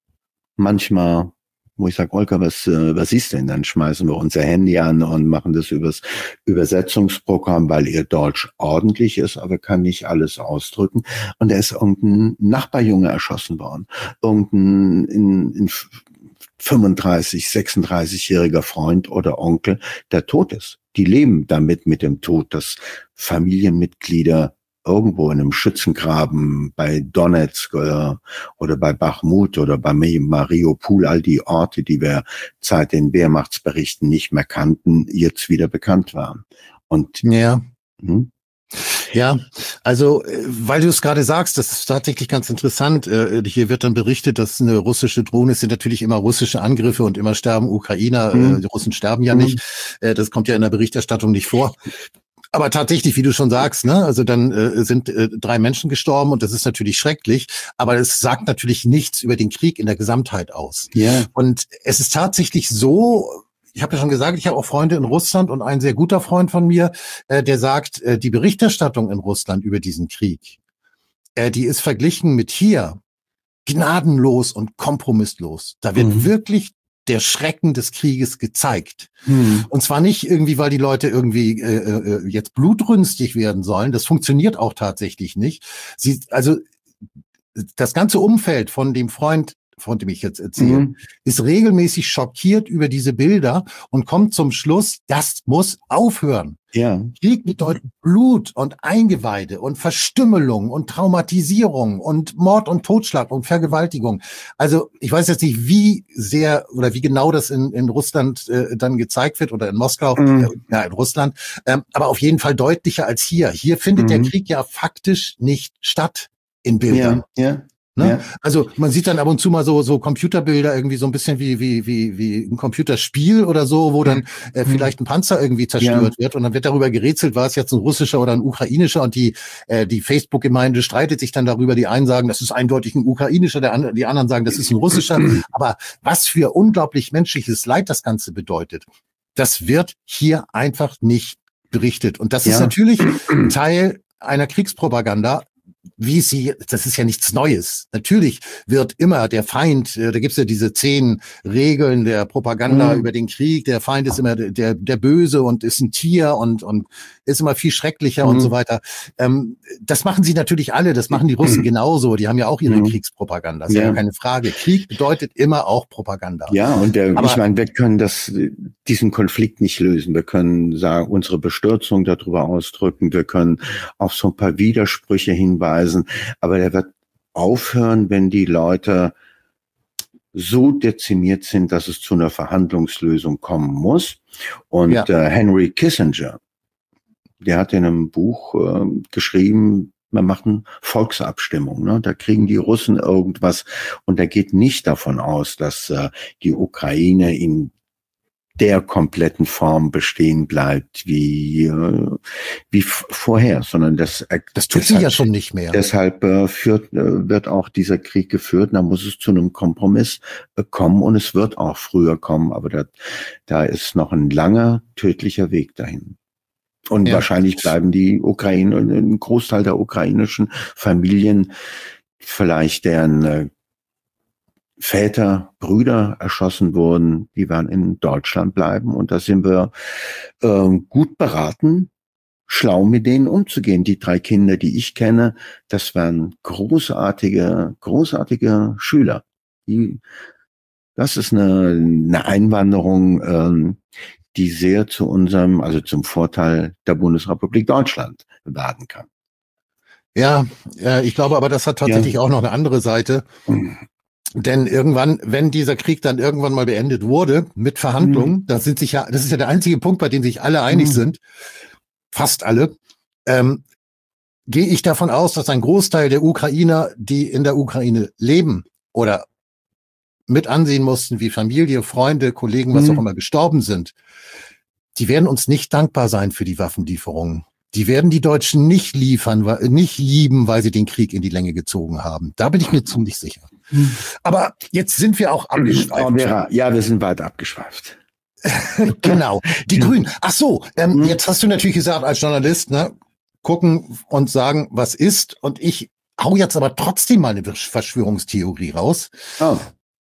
manchmal, wo ich sage, Olga, was, was ist denn? Dann schmeißen wir unser Handy an und machen das übers Übersetzungsprogramm, weil ihr Deutsch ordentlich ist, aber kann nicht alles ausdrücken. Und da ist irgendein Nachbarjunge erschossen worden. Irgendein, in, in, fünfunddreißig, sechsunddreißigjähriger Freund oder Onkel, der tot ist. Die leben damit mit dem Tod, dass Familienmitglieder irgendwo in einem Schützengraben bei Donetsk oder, oder bei Bachmut oder bei Mariupol, all die Orte, die wir seit den Wehrmachtsberichten nicht mehr kannten, jetzt wieder bekannt waren. Und ja. Hm? Ja, also weil du es gerade sagst, das ist tatsächlich ganz interessant. Hier wird dann berichtet, dass eine russische Drohne, es sind natürlich immer russische Angriffe und immer sterben Ukrainer. Mhm. Die Russen sterben ja mhm. nicht. Das kommt ja in der Berichterstattung nicht vor. Aber tatsächlich, wie du schon sagst, ne, also dann äh, sind äh, drei Menschen gestorben und das ist natürlich schrecklich. Aber es sagt natürlich nichts über den Krieg in der Gesamtheit aus. Ja. Und es ist tatsächlich so. Ich habe ja schon gesagt, ich habe auch Freunde in Russland und ein sehr guter Freund von mir, äh, der sagt, äh, die Berichterstattung in Russland über diesen Krieg, äh, die ist verglichen mit hier gnadenlos und kompromisslos. Da wird mhm. wirklich der Schrecken des Krieges gezeigt. Mhm. Und zwar nicht irgendwie, weil die Leute irgendwie äh, äh, jetzt blutrünstig werden sollen. Das funktioniert auch tatsächlich nicht. Sie, also das ganze Umfeld von dem Freund, von dem ich jetzt erzähle, mhm. ist regelmäßig schockiert über diese Bilder und kommt zum Schluss, das muss aufhören. Ja. Krieg bedeutet Blut und Eingeweide und Verstümmelung und Traumatisierung und Mord und Totschlag und Vergewaltigung. Also ich weiß jetzt nicht, wie sehr oder wie genau das in, in Russland äh, dann gezeigt wird oder in Moskau, mhm. äh, ja in Russland, ähm, aber auf jeden Fall deutlicher als hier. Hier findet mhm. der Krieg ja faktisch nicht statt in Bildern. Ja, ja. Ne? Ja. Also man sieht dann ab und zu mal so so Computerbilder irgendwie so ein bisschen wie wie wie wie ein Computerspiel oder so, wo dann äh, vielleicht ein Panzer irgendwie zerstört ja. wird und dann wird darüber gerätselt, war es jetzt ein russischer oder ein ukrainischer und die äh, die Facebook-Gemeinde streitet sich dann darüber. Die einen sagen, das ist eindeutig ein ukrainischer, der andere, die anderen sagen, das ist ein russischer. Aber was für unglaublich menschliches Leid das Ganze bedeutet, das wird hier einfach nicht berichtet. Und das ja. ist natürlich Teil einer Kriegspropaganda. Wie sie, das ist ja nichts Neues. Natürlich wird immer der Feind, da gibt's ja diese zehn Regeln der Propaganda mhm. über den Krieg, der Feind ist immer der der Böse und ist ein Tier und und ist immer viel schrecklicher mhm. und so weiter. Ähm, das machen sie natürlich alle, das machen die Russen mhm. genauso, die haben ja auch ihre mhm. Kriegspropaganda, das ist ja. ja keine Frage. Krieg bedeutet immer auch Propaganda. Ja, und der, Aber, ich meine, wir können das, diesen Konflikt nicht lösen. Wir können sagen, unsere Bestürzung darüber ausdrücken, wir können auf so ein paar Widersprüche hinweisen, aber der wird aufhören, wenn die Leute so dezimiert sind, dass es zu einer Verhandlungslösung kommen muss. Und ja. äh, Henry Kissinger, der hat in einem Buch äh, geschrieben, wir machen Volksabstimmung, ne? Da kriegen die Russen irgendwas und er geht nicht davon aus, dass äh, die Ukraine in der kompletten Form bestehen bleibt wie äh, wie vorher, sondern das das tut sie ja schon nicht mehr. Deshalb äh, führt äh, wird auch dieser Krieg geführt. Da muss es zu einem Kompromiss äh, kommen und es wird auch früher kommen, aber da da ist noch ein langer tödlicher Weg dahin. Und ja. wahrscheinlich bleiben die Ukraine, ein Großteil der ukrainischen Familien, vielleicht deren äh, Väter, Brüder erschossen wurden, die werden in Deutschland bleiben. Und da sind wir äh, gut beraten, schlau mit denen umzugehen. Die drei Kinder, die ich kenne, das waren großartige, großartige Schüler. Die, das ist eine, eine Einwanderung, ähm, die sehr zu unserem, also zum Vorteil der Bundesrepublik Deutschland werden kann. Ja, äh, ich glaube aber, das hat tatsächlich ja. auch noch eine andere Seite. Mhm. Denn irgendwann, wenn dieser Krieg dann irgendwann mal beendet wurde, mit Verhandlungen, mhm. das sind sich ja, das ist ja der einzige Punkt, bei dem sich alle einig mhm. sind, fast alle, ähm, gehe ich davon aus, dass ein Großteil der Ukrainer, die in der Ukraine leben oder mit ansehen mussten, wie Familie, Freunde, Kollegen, was mhm. auch immer gestorben sind, die werden uns nicht dankbar sein für die Waffenlieferungen. Die werden die Deutschen nicht liefern, nicht lieben, weil sie den Krieg in die Länge gezogen haben. Da bin ich mir ziemlich sicher. Aber jetzt sind wir auch abgeschweift. Ja, wir sind weit abgeschweift. Genau. Die Grünen. Ach so, ähm, jetzt hast du natürlich gesagt, als Journalist, ne, gucken und sagen, was ist. Und ich hau jetzt aber trotzdem mal eine Verschwörungstheorie raus. Oh.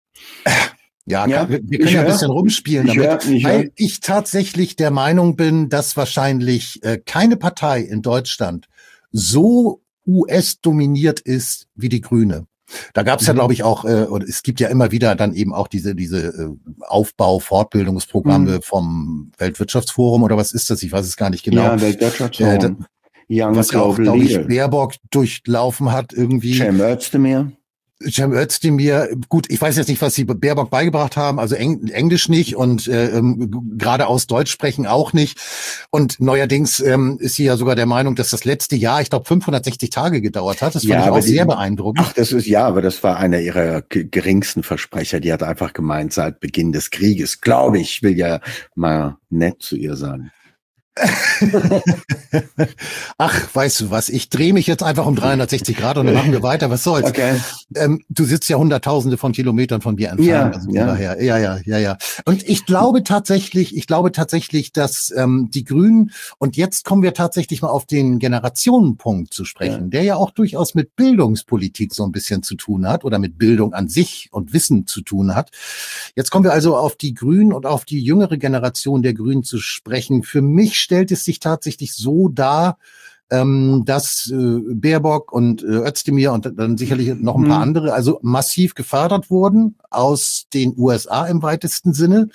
Ja, ja, wir, wir können ja ein bisschen rumspielen ich damit, hör, ich weil hör. ich tatsächlich der Meinung bin, dass wahrscheinlich äh, keine Partei in Deutschland so U S-dominiert ist wie die Grüne. Da gab es ja, glaube ich, auch, äh, oder es gibt ja immer wieder dann eben auch diese diese äh, Aufbau-, Fortbildungsprogramme mhm. vom Weltwirtschaftsforum oder was ist das? Ich weiß es gar nicht genau. Ja, Weltwirtschaftsforum. Äh, da, Young was auch, Global glaube ich, Leader. Baerbock durchlaufen hat irgendwie. Cem Özdemir. Cem Özdemir, gut, ich weiß jetzt nicht, was sie Baerbock beigebracht haben, also Eng, Englisch nicht und äh, ähm, geradeaus Deutsch sprechen auch nicht. Und neuerdings ähm, ist sie ja sogar der Meinung, dass das letzte Jahr, ich glaube, fünfhundertsechzig Tage gedauert hat. Das fand Ja, ich auch aber die, sehr beeindruckend. ach, das ist, ja, aber das war einer ihrer ge- geringsten Versprecher. Die hat einfach gemeint, seit Beginn des Krieges, glaube ich, will ja mal nett zu ihr sein. Ach, weißt du was, ich drehe mich jetzt einfach um dreihundertsechzig Grad und dann machen wir weiter, was soll's. Okay. Ähm, du sitzt ja hunderttausende von Kilometern von mir entfernt. Ja, also von ja. daher, ja, ja, ja, ja. Und ich glaube tatsächlich, ich glaube tatsächlich, dass ähm, die Grünen, und jetzt kommen wir tatsächlich mal auf den Generationenpunkt zu sprechen, ja. der ja auch durchaus mit Bildungspolitik so ein bisschen zu tun hat oder mit Bildung an sich und Wissen zu tun hat. Jetzt kommen wir also auf die Grünen und auf die jüngere Generation der Grünen zu sprechen. Für mich stellt es sich tatsächlich so dar, ähm, dass äh, Baerbock und äh, Özdemir und dann sicherlich noch ein paar Mhm. andere also massiv gefördert wurden aus den U S A im weitesten Sinne.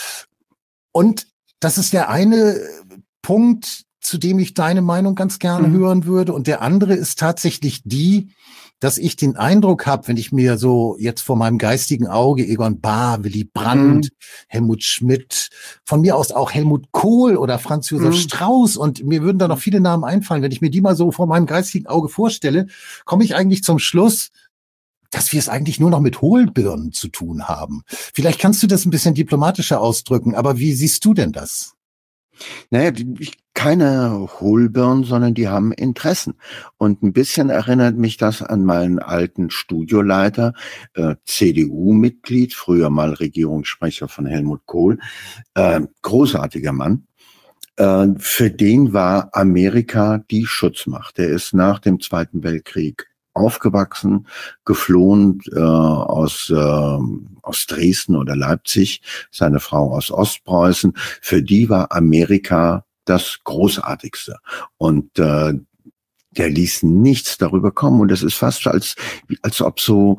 Und das ist der eine Punkt, zu dem ich deine Meinung ganz gerne mhm. hören würde. Und der andere ist tatsächlich die, dass ich den Eindruck habe, wenn ich mir so jetzt vor meinem geistigen Auge Egon Bahr, Willy Brandt, mhm. Helmut Schmidt, von mir aus auch Helmut Kohl oder Franz Josef mhm. Strauß, und mir würden da noch viele Namen einfallen, wenn ich mir die mal so vor meinem geistigen Auge vorstelle, komme ich eigentlich zum Schluss, dass wir es eigentlich nur noch mit Hohlbirnen zu tun haben. Vielleicht kannst du das ein bisschen diplomatischer ausdrücken, aber wie siehst du denn das? Naja, die, keine Hohlbirnen, sondern die haben Interessen. Und ein bisschen erinnert mich das an meinen alten Studioleiter, äh, C D U-Mitglied, früher mal Regierungssprecher von Helmut Kohl, äh, großartiger Mann. Äh, für den war Amerika die Schutzmacht. Der ist nach dem Zweiten Weltkrieg aufgewachsen, geflohen äh, aus äh, aus Dresden oder Leipzig, seine Frau aus Ostpreußen. Für die war Amerika das Großartigste. Und äh, der ließ nichts darüber kommen. Und das ist fast als als ob so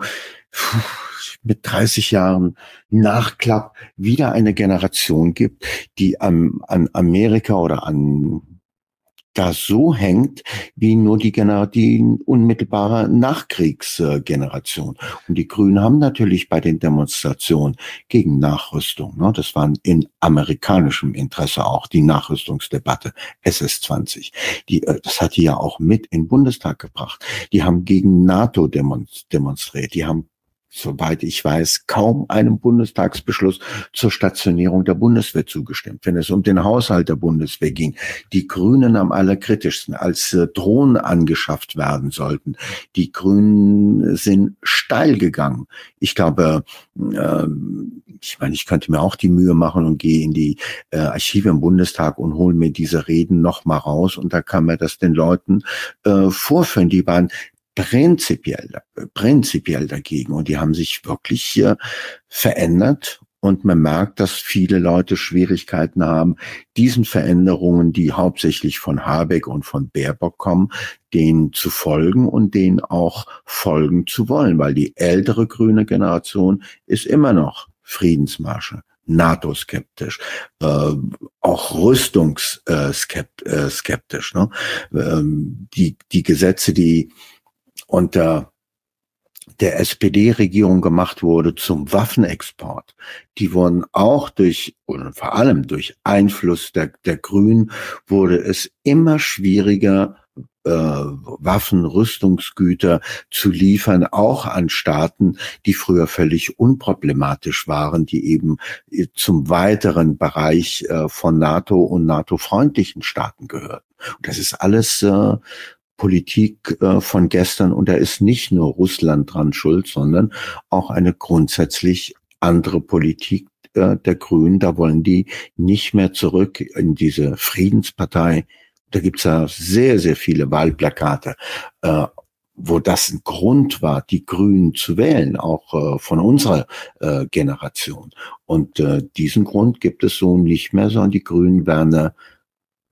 mit dreißig Jahren Nachklapp wieder eine Generation gibt, die am, an Amerika oder an da so hängt, wie nur die, Gener- die unmittelbare Nachkriegsgeneration. Und die Grünen haben natürlich bei den Demonstrationen gegen Nachrüstung, ne, das war in amerikanischem Interesse auch, die Nachrüstungsdebatte S S zwanzig. Die, das hat die ja auch mit in den Bundestag gebracht. Die haben gegen NATO demonstriert, die haben, soweit ich weiß, kaum einem Bundestagsbeschluss zur Stationierung der Bundeswehr zugestimmt. Wenn es um den Haushalt der Bundeswehr ging, die Grünen am allerkritischsten, als äh, Drohnen angeschafft werden sollten. Die Grünen sind steil gegangen. Ich glaube, äh, ich meine, ich könnte mir auch die Mühe machen und gehe in die äh, Archive im Bundestag und hole mir diese Reden noch mal raus, und da kann man das den Leuten äh, vorführen. Die waren prinzipiell, prinzipiell dagegen, und die haben sich wirklich äh, verändert, und man merkt, dass viele Leute Schwierigkeiten haben, diesen Veränderungen, die hauptsächlich von Habeck und von Baerbock kommen, denen zu folgen und denen auch folgen zu wollen, weil die ältere grüne Generation ist immer noch Friedensmarsche, NATO-skeptisch, äh, auch rüstungsskeptisch. Ne? Ähm, die, die Gesetze, die unter der S P D-Regierung gemacht wurde zum Waffenexport, die wurden auch durch, und vor allem durch Einfluss der, der Grünen, wurde es immer schwieriger, äh, Waffen, Rüstungsgüter zu liefern, auch an Staaten, die früher völlig unproblematisch waren, die eben zum weiteren Bereich äh, von NATO und NATO-freundlichen Staaten gehörten. Und das ist alles äh, Politik äh, von gestern, und da ist nicht nur Russland dran schuld, sondern auch eine grundsätzlich andere Politik äh, der Grünen. Da wollen die nicht mehr zurück in diese Friedenspartei. Da gibt's ja sehr, sehr viele Wahlplakate, äh, wo das ein Grund war, die Grünen zu wählen, auch äh, von unserer äh, Generation. Und äh, diesen Grund gibt es so nicht mehr, sondern die Grünen werden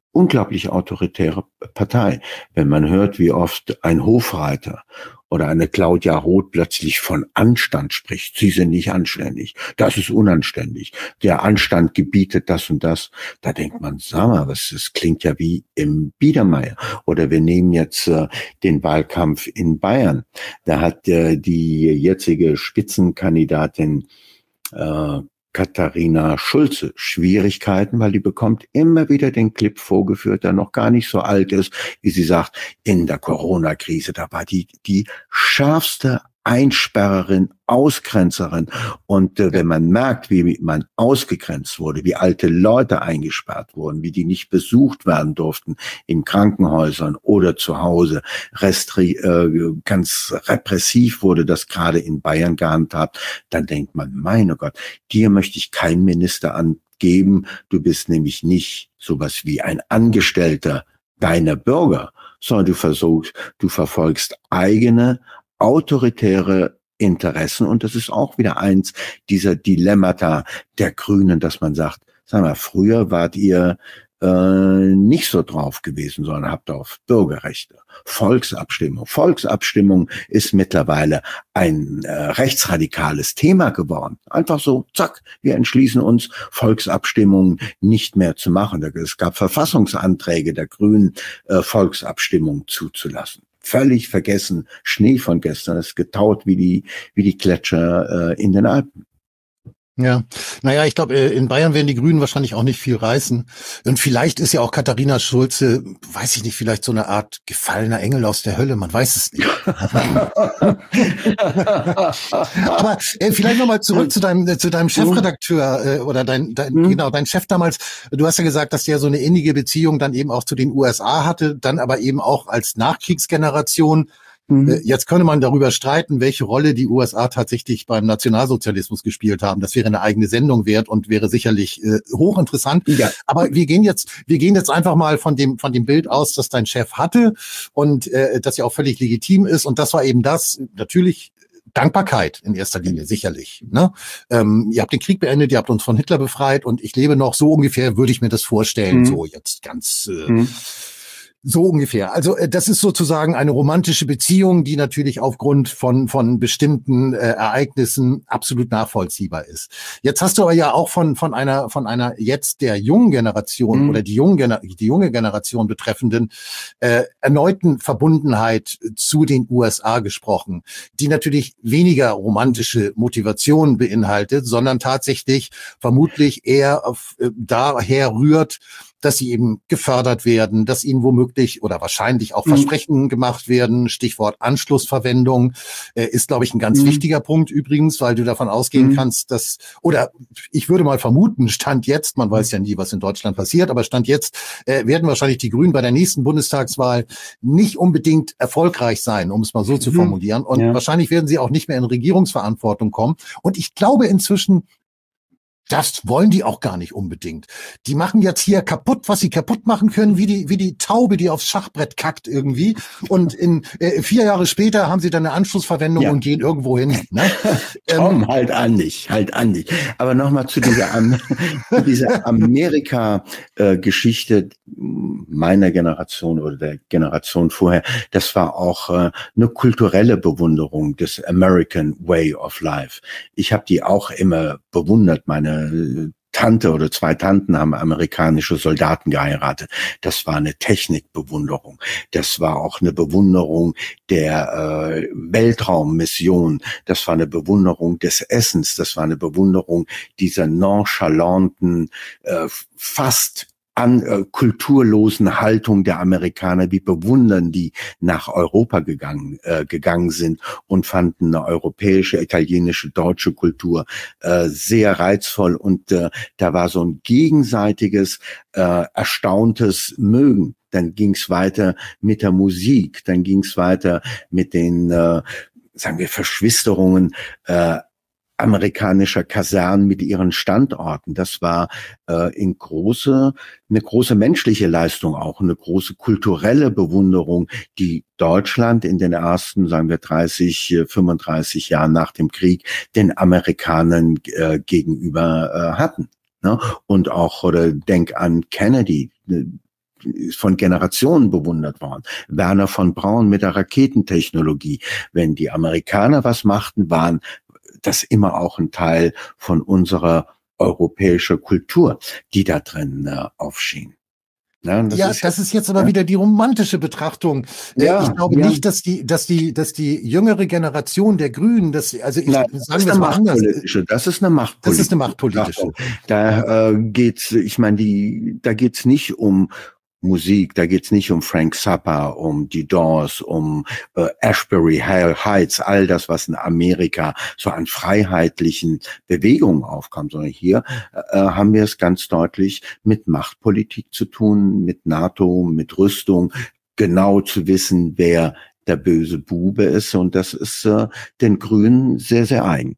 unglaublich autoritäre Partei. Wenn man hört, wie oft ein Hofreiter oder eine Claudia Roth plötzlich von Anstand spricht. Sie sind nicht anständig. Das ist unanständig. Der Anstand gebietet das und das. Da denkt man, sag mal, was, das klingt ja wie im Biedermeier. Oder wir nehmen jetzt äh, den Wahlkampf in Bayern. Da hat äh, die jetzige Spitzenkandidatin äh, Katharina Schulze Schwierigkeiten, weil die bekommt immer wieder den Clip vorgeführt, der noch gar nicht so alt ist, wie sie sagt, in der Corona-Krise, da war die die schärfste Einsperrerin, Ausgrenzerin. Und äh, wenn man merkt, wie man ausgegrenzt wurde, wie alte Leute eingesperrt wurden, wie die nicht besucht werden durften in Krankenhäusern oder zu Hause, restri äh, ganz repressiv wurde das gerade in Bayern gehandhabt, dann denkt man, meine Gott, dir möchte ich keinen Minister angeben. Du bist nämlich nicht sowas wie ein Angestellter deiner Bürger, sondern du versuchst, du verfolgst eigene autoritäre Interessen. Und das ist auch wieder eins dieser Dilemmata der Grünen, dass man sagt, sag mal, früher wart ihr äh, nicht so drauf gewesen, sondern habt auf Bürgerrechte. Volksabstimmung. Volksabstimmung ist mittlerweile ein äh, rechtsradikales Thema geworden. Einfach so, zack, wir entschließen uns, Volksabstimmungen nicht mehr zu machen. Es gab Verfassungsanträge der Grünen, äh, Volksabstimmungen zuzulassen. Völlig vergessen, Schnee von gestern, es getaut wie die, wie die Gletscher äh, in den Alpen. Ja, naja, ich glaube, in Bayern werden die Grünen wahrscheinlich auch nicht viel reißen. Und vielleicht ist ja auch Katharina Schulze, weiß ich nicht, vielleicht so eine Art gefallener Engel aus der Hölle, man weiß es nicht. Aber äh, vielleicht nochmal zurück zu deinem zu deinem Chefredakteur äh, oder dein, dein mhm. genau, dein Chef damals. Du hast ja gesagt, dass der so eine innige Beziehung dann eben auch zu den U S A hatte, dann aber eben auch als Nachkriegsgeneration. Jetzt könnte man darüber streiten, welche Rolle die U S A tatsächlich beim Nationalsozialismus gespielt haben. Das wäre eine eigene Sendung wert und wäre sicherlich äh, hochinteressant. Ja. Aber wir gehen jetzt, wir gehen jetzt einfach mal von dem von dem Bild aus, das dein Chef hatte und äh, das ja auch völlig legitim ist. Und das war eben das, natürlich Dankbarkeit in erster Linie, sicherlich. Ne? Ähm, ihr habt den Krieg beendet, ihr habt uns von Hitler befreit und ich lebe noch so ungefähr, würde ich mir das vorstellen, mhm. so jetzt ganz äh, mhm. So ungefähr. Also das ist sozusagen eine romantische Beziehung, die natürlich aufgrund von von bestimmten äh, Ereignissen absolut nachvollziehbar ist. Jetzt hast du aber ja auch von von einer von einer jetzt der jungen Generation mhm. oder die junge Gener die junge Generation betreffenden äh, erneuten Verbundenheit zu den U S A gesprochen, die natürlich weniger romantische Motivationen beinhaltet, sondern tatsächlich vermutlich eher auf, äh, daher rührt, dass sie eben gefördert werden, dass ihnen womöglich oder wahrscheinlich auch mhm. Versprechen gemacht werden. Stichwort Anschlussverwendung äh, ist, glaube ich, ein ganz mhm. wichtiger Punkt übrigens, weil du davon ausgehen mhm. kannst, dass, oder ich würde mal vermuten, Stand jetzt, man weiß ja nie, was in Deutschland passiert, aber Stand jetzt äh, werden wahrscheinlich die Grünen bei der nächsten Bundestagswahl nicht unbedingt erfolgreich sein, um es mal so mhm. zu formulieren. Und ja. wahrscheinlich werden sie auch nicht mehr in Regierungsverantwortung kommen. Und ich glaube inzwischen, das wollen die auch gar nicht unbedingt. Die machen jetzt hier kaputt, was sie kaputt machen können, wie die wie die Taube, die aufs Schachbrett kackt irgendwie. Und in äh, vier Jahre später haben sie dann eine Anschlussverwendung ja. und gehen irgendwo hin. Ne? Tom, ähm, halt an dich, halt an dich. Aber nochmal zu dieser, Am dieser Amerika-Geschichte meiner Generation oder der Generation vorher. Das war auch äh, eine kulturelle Bewunderung des American Way of Life. Ich habe die auch immer bewundert, meine Tante oder zwei Tanten haben amerikanische Soldaten geheiratet. Das war eine Technikbewunderung. Das war auch eine Bewunderung der äh, Weltraummission. Das war eine Bewunderung des Essens. Das war eine Bewunderung dieser nonchalanten, äh, fast an äh, kulturlosen Haltung der Amerikaner, wie bewundern die nach Europa gegangen äh, gegangen sind und fanden eine europäische, italienische, deutsche Kultur äh, sehr reizvoll und äh, da war so ein gegenseitiges äh, erstauntes Mögen. Dann ging's weiter mit der Musik, dann ging's weiter mit den äh, sagen wir Verschwisterungen äh, amerikanischer Kasernen mit ihren Standorten. Das war äh, in große, eine große menschliche Leistung auch, eine große kulturelle Bewunderung, die Deutschland in den ersten, sagen wir dreißig, fünfunddreißig Jahren nach dem Krieg den Amerikanern äh, gegenüber äh, hatten. Ne? Und auch, oder denk an Kennedy, ist von Generationen bewundert worden. Werner von Braun mit der Raketentechnologie. Wenn die Amerikaner was machten, waren das immer auch ein Teil von unserer europäischer Kultur, die da drin äh, aufschien. Ja, das, ja, ist, das ist jetzt aber ja. wieder die romantische Betrachtung. Ja, ich glaube ja. nicht, dass die, dass die, dass die jüngere Generation der Grünen, dass also ich Nein, sagen wir es mal anders. Das ist eine Machtpolitische. Das ist eine Machtpolitische. Da äh, geht's, ich meine, die, da geht's nicht um Musik, da geht's nicht um Frank Zappa, um die Doors, um äh, Ashbury Heights, all das, was in Amerika so an freiheitlichen Bewegungen aufkam, sondern hier äh, haben wir es ganz deutlich mit Machtpolitik zu tun, mit NATO, mit Rüstung, genau zu wissen, wer der böse Bube ist, und das ist äh, den Grünen sehr, sehr eigen.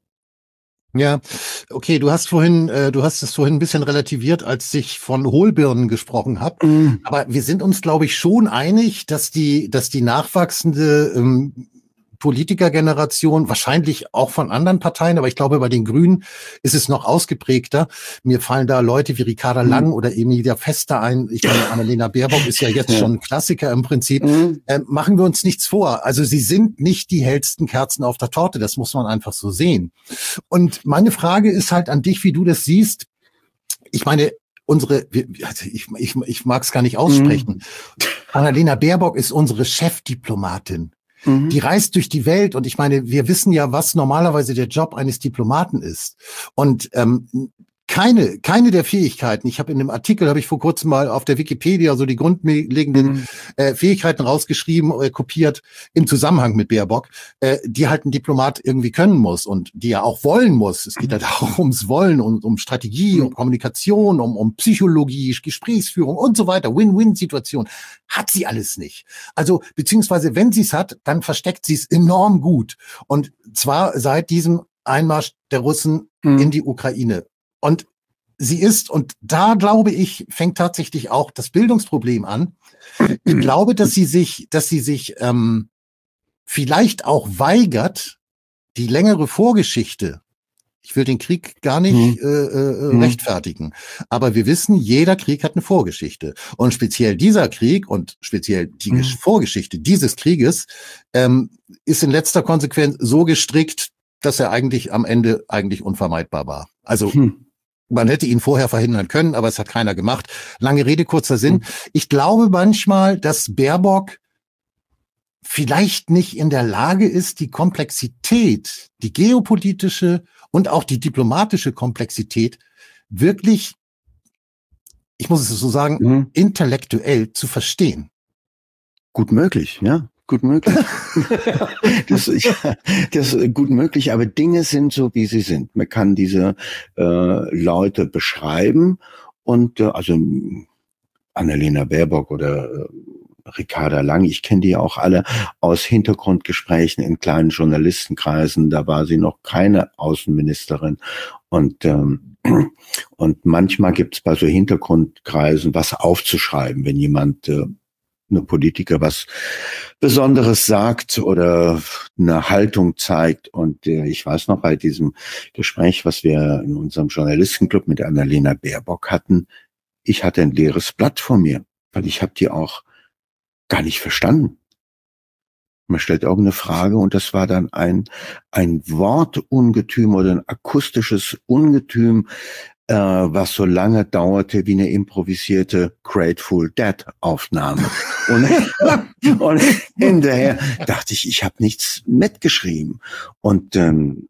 Ja, okay, du hast vorhin, äh, du hast es vorhin ein bisschen relativiert, als ich von Hohlbirnen gesprochen habe. Mm. Aber wir sind uns, glaube ich, schon einig, dass die, dass die nachwachsende ähm, Politikergeneration, wahrscheinlich auch von anderen Parteien, aber ich glaube, bei den Grünen ist es noch ausgeprägter. Mir fallen da Leute wie Ricarda Lang mhm. oder Emilia Vester ein. Ich meine, Annalena Baerbock ist ja jetzt ja. schon ein Klassiker im Prinzip. Mhm. Ähm, machen wir uns nichts vor. Also sie sind nicht die hellsten Kerzen auf der Torte. Das muss man einfach so sehen. Und meine Frage ist halt an dich, wie du das siehst. Ich meine, unsere, also ich, ich, ich mag es gar nicht aussprechen. Mhm. Annalena Baerbock ist unsere Chefdiplomatin. Mhm. Die reist durch die Welt, und ich meine, wir wissen ja, was normalerweise der Job eines Diplomaten ist. Und ähm, keine keine der Fähigkeiten, ich habe in einem Artikel, habe ich vor kurzem mal auf der Wikipedia so die grundlegenden mhm. äh, Fähigkeiten rausgeschrieben, äh, kopiert im Zusammenhang mit Baerbock, äh, die halt ein Diplomat irgendwie können muss und die er auch wollen muss. Es geht halt auch ums Wollen und um Strategie, mhm. um Kommunikation, um, um Psychologie, Gesprächsführung und so weiter. Win-Win-Situation. Hat sie alles nicht. Also, beziehungsweise, wenn sie es hat, dann versteckt sie es enorm gut. Und zwar seit diesem Einmarsch der Russen mhm. in die Ukraine. Und sie ist, und da glaube ich, fängt tatsächlich auch das Bildungsproblem an. Ich glaube, dass sie sich, dass sie sich ähm, vielleicht auch weigert, die längere Vorgeschichte, ich will den Krieg gar nicht hm. äh, äh, rechtfertigen, aber wir wissen, jeder Krieg hat eine Vorgeschichte. Und speziell dieser Krieg und speziell die hm. Vorgeschichte dieses Krieges ähm, ist in letzter Konsequenz so gestrickt, dass er eigentlich am Ende eigentlich unvermeidbar war. Also hm. man hätte ihn vorher verhindern können, aber es hat keiner gemacht. Lange Rede, kurzer Sinn. Hm. Ich glaube manchmal, dass Baerbock vielleicht nicht in der Lage ist, die Komplexität, die geopolitische und auch die diplomatische Komplexität wirklich, ich muss es so sagen, mhm. intellektuell zu verstehen. Gut möglich, ja. Gut möglich. das, ja, das ist gut möglich, aber Dinge sind so, wie sie sind. Man kann diese äh, Leute beschreiben und äh, also Annalena Baerbock oder äh, Ricarda Lang, ich kenne die auch alle aus Hintergrundgesprächen in kleinen Journalistenkreisen, da war sie noch keine Außenministerin, und ähm, und manchmal gibt es bei so Hintergrundkreisen was aufzuschreiben, wenn jemand äh, eine Politiker was Besonderes sagt oder eine Haltung zeigt. Und äh, ich weiß noch, bei diesem Gespräch, was wir in unserem Journalistenclub mit Annalena Baerbock hatten, ich hatte ein leeres Blatt vor mir, weil ich habe die auch gar nicht verstanden. Man stellt irgendeine Frage und das war dann ein ein Wortungetüm oder ein akustisches Ungetüm, äh, was so lange dauerte wie eine improvisierte Grateful Dead Aufnahme. Und, und hinterher dachte ich, ich habe nichts mitgeschrieben. Und ähm,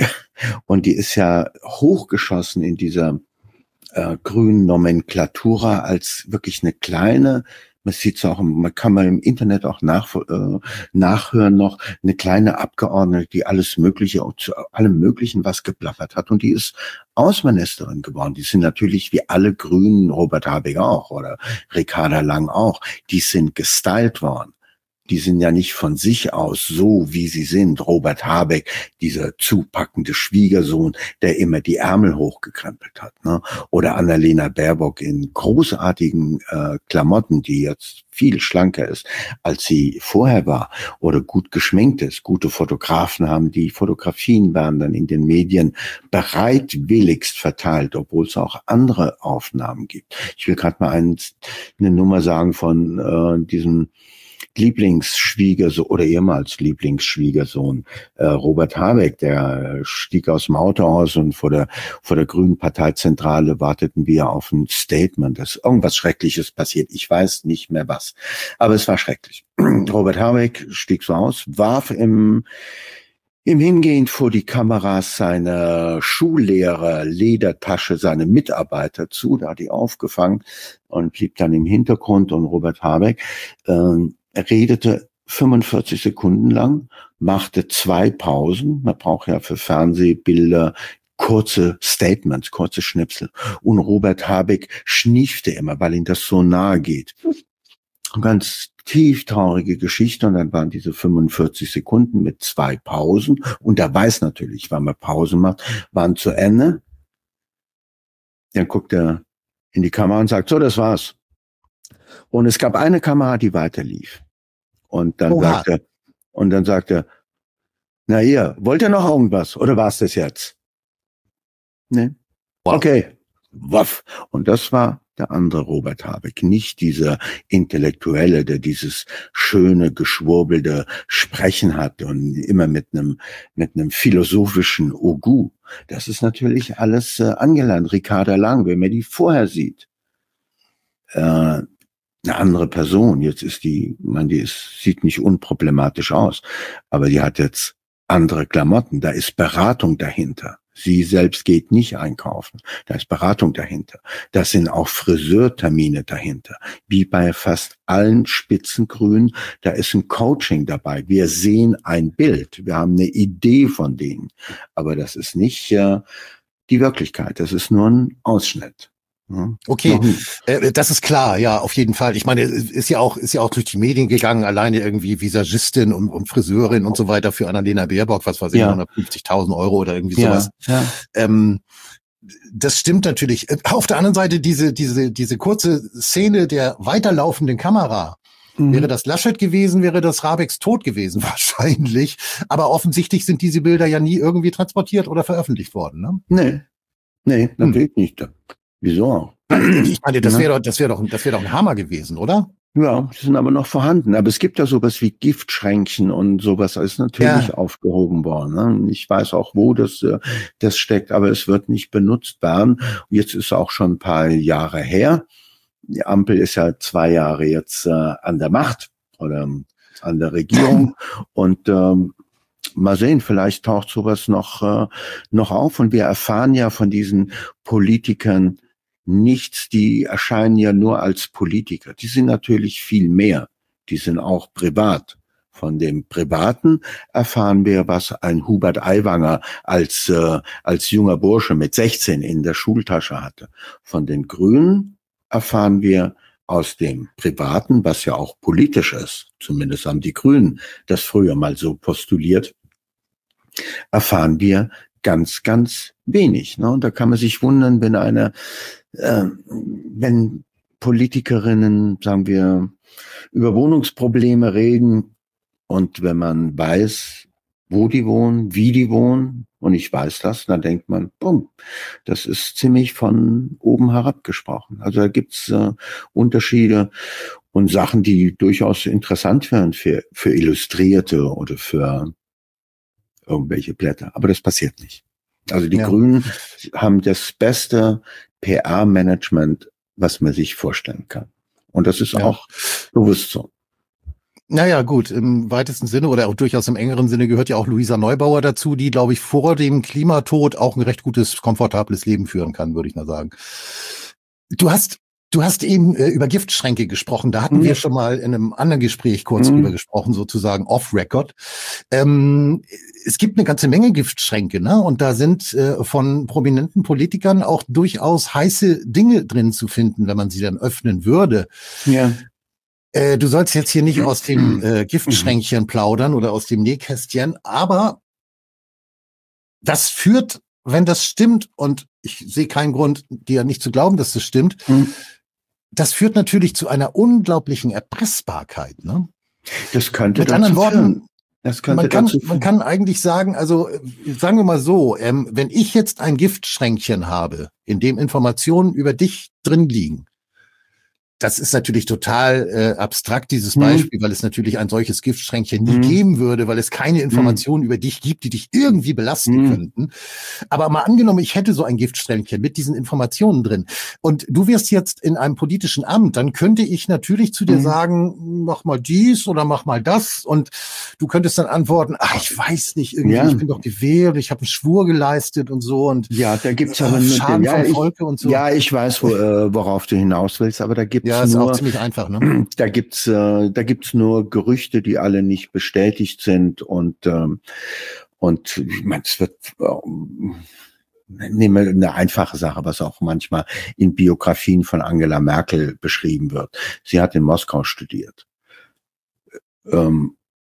und die ist ja hochgeschossen in dieser äh, grünen Nomenklatura als wirklich eine kleine, man sieht es auch, man kann mal im Internet auch nach, äh, nachhören noch, eine kleine Abgeordnete, die alles Mögliche, auch zu allem Möglichen was geplappert hat, und die ist Außenministerin geworden. Die sind natürlich wie alle Grünen, Robert Habeck auch oder Ricarda Lang auch, die sind gestylt worden. Die sind ja nicht von sich aus so, wie sie sind. Robert Habeck, dieser zupackende Schwiegersohn, der immer die Ärmel hochgekrempelt hat, ne? Oder Annalena Baerbock in großartigen äh, Klamotten, die jetzt viel schlanker ist, als sie vorher war, oder gut geschminkt ist. Gute Fotografen haben die Fotografien, werden dann in den Medien bereitwilligst verteilt, obwohl es auch andere Aufnahmen gibt. Ich will gerade mal einen eine Nummer sagen von äh, diesem Lieblingsschwiegersohn oder ehemals Lieblingsschwiegersohn äh, Robert Habeck, der stieg aus dem Auto aus und vor der vor der Grünen Parteizentrale warteten wir auf ein Statement, dass irgendwas Schreckliches passiert. Ich weiß nicht mehr was, aber es war schrecklich. Robert Habeck stieg so aus, warf im im Hingehen vor die Kameras seine Schullehrer-Ledertasche seine Mitarbeiter zu, da hat die aufgefangen und blieb dann im Hintergrund. Und Robert Habeck äh, er redete fünfundvierzig Sekunden lang, machte zwei Pausen. Man braucht ja für Fernsehbilder kurze Statements, kurze Schnipsel. Und Robert Habeck schniefte immer, weil ihm das so nahe geht. Ganz tief traurige Geschichte. Und dann waren diese fünfundvierzig Sekunden mit zwei Pausen. Und er weiß natürlich, wann man Pausen macht, waren zu Ende. Dann guckt er in die Kamera und sagt, so, das war's. Und es gab eine Kamera, die weiter lief. Und dann Oha. sagte er, und dann sagte er, na ihr, wollt ihr noch irgendwas? Oder war's das jetzt? Ne? Wow. Okay. Waff. Und das war der andere Robert Habeck, nicht dieser Intellektuelle, der dieses schöne, geschwurbelte Sprechen hat und immer mit einem, mit einem philosophischen Ogu. Das ist natürlich alles äh, angelernt. Ricarda Lang, wenn man die vorher sieht, äh, eine andere Person. Jetzt ist die, man, die ist, sieht nicht unproblematisch aus, aber die hat jetzt andere Klamotten. Da ist Beratung dahinter. Sie selbst geht nicht einkaufen. Da ist Beratung dahinter. Da sind auch Friseurtermine dahinter. Wie bei fast allen Spitzengrünen, da ist ein Coaching dabei. Wir sehen ein Bild. Wir haben eine Idee von denen. Aber das ist nicht äh, die Wirklichkeit. Das ist nur ein Ausschnitt. Okay, äh, das ist klar, ja, auf jeden Fall. Ich meine, ist ja auch, ist ja auch durch die Medien gegangen, alleine irgendwie Visagistin und, und Friseurin und so weiter für Annalena Baerbock, was weiß ich, ja. hundertfünfzigtausend Euro oder irgendwie sowas. Ja, ja. Ähm, das stimmt natürlich. Auf der anderen Seite diese, diese, diese kurze Szene der weiterlaufenden Kamera. Mhm. Wäre das Laschet gewesen, wäre das Habecks tot gewesen, wahrscheinlich. Aber offensichtlich sind diese Bilder ja nie irgendwie transportiert oder veröffentlicht worden, ne? Nee, nee, natürlich hm. nicht. Wieso auch? Ich meine, das wäre doch, das wäre doch, das wäre doch ein Hammer gewesen, oder? Ja, die sind aber noch vorhanden. Aber es gibt ja sowas wie Giftschränkchen und sowas ist natürlich ja. aufgehoben worden. Ne? Ich weiß auch, wo das, das steckt, aber es wird nicht benutzt werden. Jetzt ist auch schon ein paar Jahre her. Die Ampel ist ja zwei Jahre jetzt äh, an der Macht oder an der Regierung und ähm, mal sehen, vielleicht taucht sowas noch äh, noch auf und wir erfahren ja von diesen Politikern nichts, die erscheinen ja nur als Politiker. Die sind natürlich viel mehr. Die sind auch privat. Von dem Privaten erfahren wir, was ein Hubert Aiwanger als äh, als junger Bursche mit sechzehn in der Schultasche hatte. Von den Grünen erfahren wir aus dem Privaten, was ja auch politisch ist. Zumindest haben die Grünen das früher mal so postuliert. Erfahren wir ganz, ganz wenig. Ne? Und da kann man sich wundern, wenn eine Äh, wenn Politikerinnen, sagen wir, über Wohnungsprobleme reden und wenn man weiß, wo die wohnen, wie die wohnen, und ich weiß das, dann denkt man, bumm, das ist ziemlich von oben herab gesprochen. Also da gibt's äh, Unterschiede und Sachen, die durchaus interessant wären für, für Illustrierte oder für irgendwelche Blätter. Aber das passiert nicht. Also die ja. Grünen haben das beste P R-Management, was man sich vorstellen kann. Und das ist ja. auch bewusst so. Naja, gut, im weitesten Sinne oder auch durchaus im engeren Sinne gehört ja auch Luisa Neubauer dazu, die, glaube ich, vor dem Klimatod auch ein recht gutes, komfortables Leben führen kann, würde ich mal sagen. Du hast Du hast eben äh, über Giftschränke gesprochen. Da hatten mhm. wir schon mal in einem anderen Gespräch kurz mhm. drüber gesprochen, sozusagen off-record. Ähm, es gibt eine ganze Menge Giftschränke, ne? Und da sind äh, von prominenten Politikern auch durchaus heiße Dinge drin zu finden, wenn man sie dann öffnen würde. Ja. Äh, du sollst jetzt hier nicht aus dem äh, Giftschränkchen plaudern oder aus dem Nähkästchen, aber das führt, wenn das stimmt, und ich sehe keinen Grund, dir nicht zu glauben, dass das stimmt, mhm. das führt natürlich zu einer unglaublichen Erpressbarkeit, ne? Das könnte Mit anderen Worten, führen. Das könnte man kann, dazu man kann eigentlich sagen, also sagen wir mal so, ähm, wenn ich jetzt ein Giftschränkchen habe, in dem Informationen über dich drin liegen, das ist natürlich total äh, abstrakt, dieses Beispiel, hm. weil es natürlich ein solches Giftschränkchen nie hm. geben würde, weil es keine Informationen hm. über dich gibt, die dich irgendwie belasten hm. könnten. Aber mal angenommen, ich hätte so ein Giftschränkchen mit diesen Informationen drin und du wirst jetzt in einem politischen Amt, dann könnte ich natürlich zu dir hm. sagen, mach mal dies oder mach mal das und du könntest dann antworten, ach, ich weiß nicht, irgendwie, ja. ich bin doch gewählt, ich habe einen Schwur geleistet und so und ja, da gibt's aber äh, Schaden ja, vom ich, Volke und so. Ja, ich weiß, wo, äh, worauf du hinaus willst, aber da gibt's ja, ist nur, auch ziemlich einfach, ne? Da gibt's, äh, da gibt's nur Gerüchte, die alle nicht bestätigt sind und ähm, und ich meine, es wird äh, nehmen wir eine einfache Sache, was auch manchmal in Biografien von Angela Merkel beschrieben wird. Sie hat in Moskau studiert. Ähm,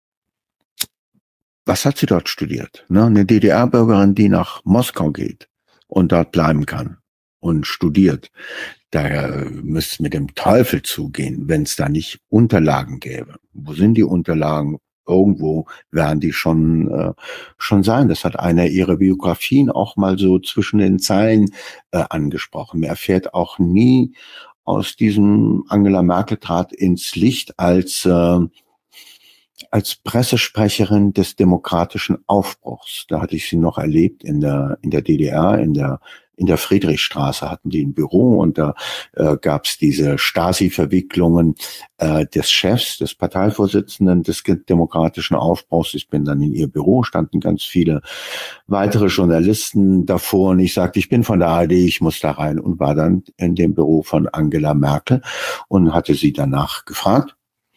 was hat sie dort studiert? Ne? Eine D D R-Bürgerin, die nach Moskau geht und dort bleiben kann und studiert. Da müsste es mit dem Teufel zugehen, wenn es da nicht Unterlagen gäbe. Wo sind die Unterlagen? Irgendwo werden die schon äh, schon sein. Das hat einer ihrer Biografien auch mal so zwischen den Zeilen äh, angesprochen. Man erfährt auch nie aus diesem Angela Merkel trat ins Licht als äh, als Pressesprecherin des demokratischen Aufbruchs. Da hatte ich sie noch erlebt in der in der D D R, in der in der Friedrichstraße hatten die ein Büro und da äh, gab es diese Stasi-Verwicklungen äh, des Chefs, des Parteivorsitzenden des demokratischen Aufbruchs. Ich bin dann in ihr Büro, standen ganz viele weitere Journalisten davor und ich sagte, ich bin von der A R D, ich muss da rein und war dann in dem Büro von Angela Merkel und hatte sie danach gefragt.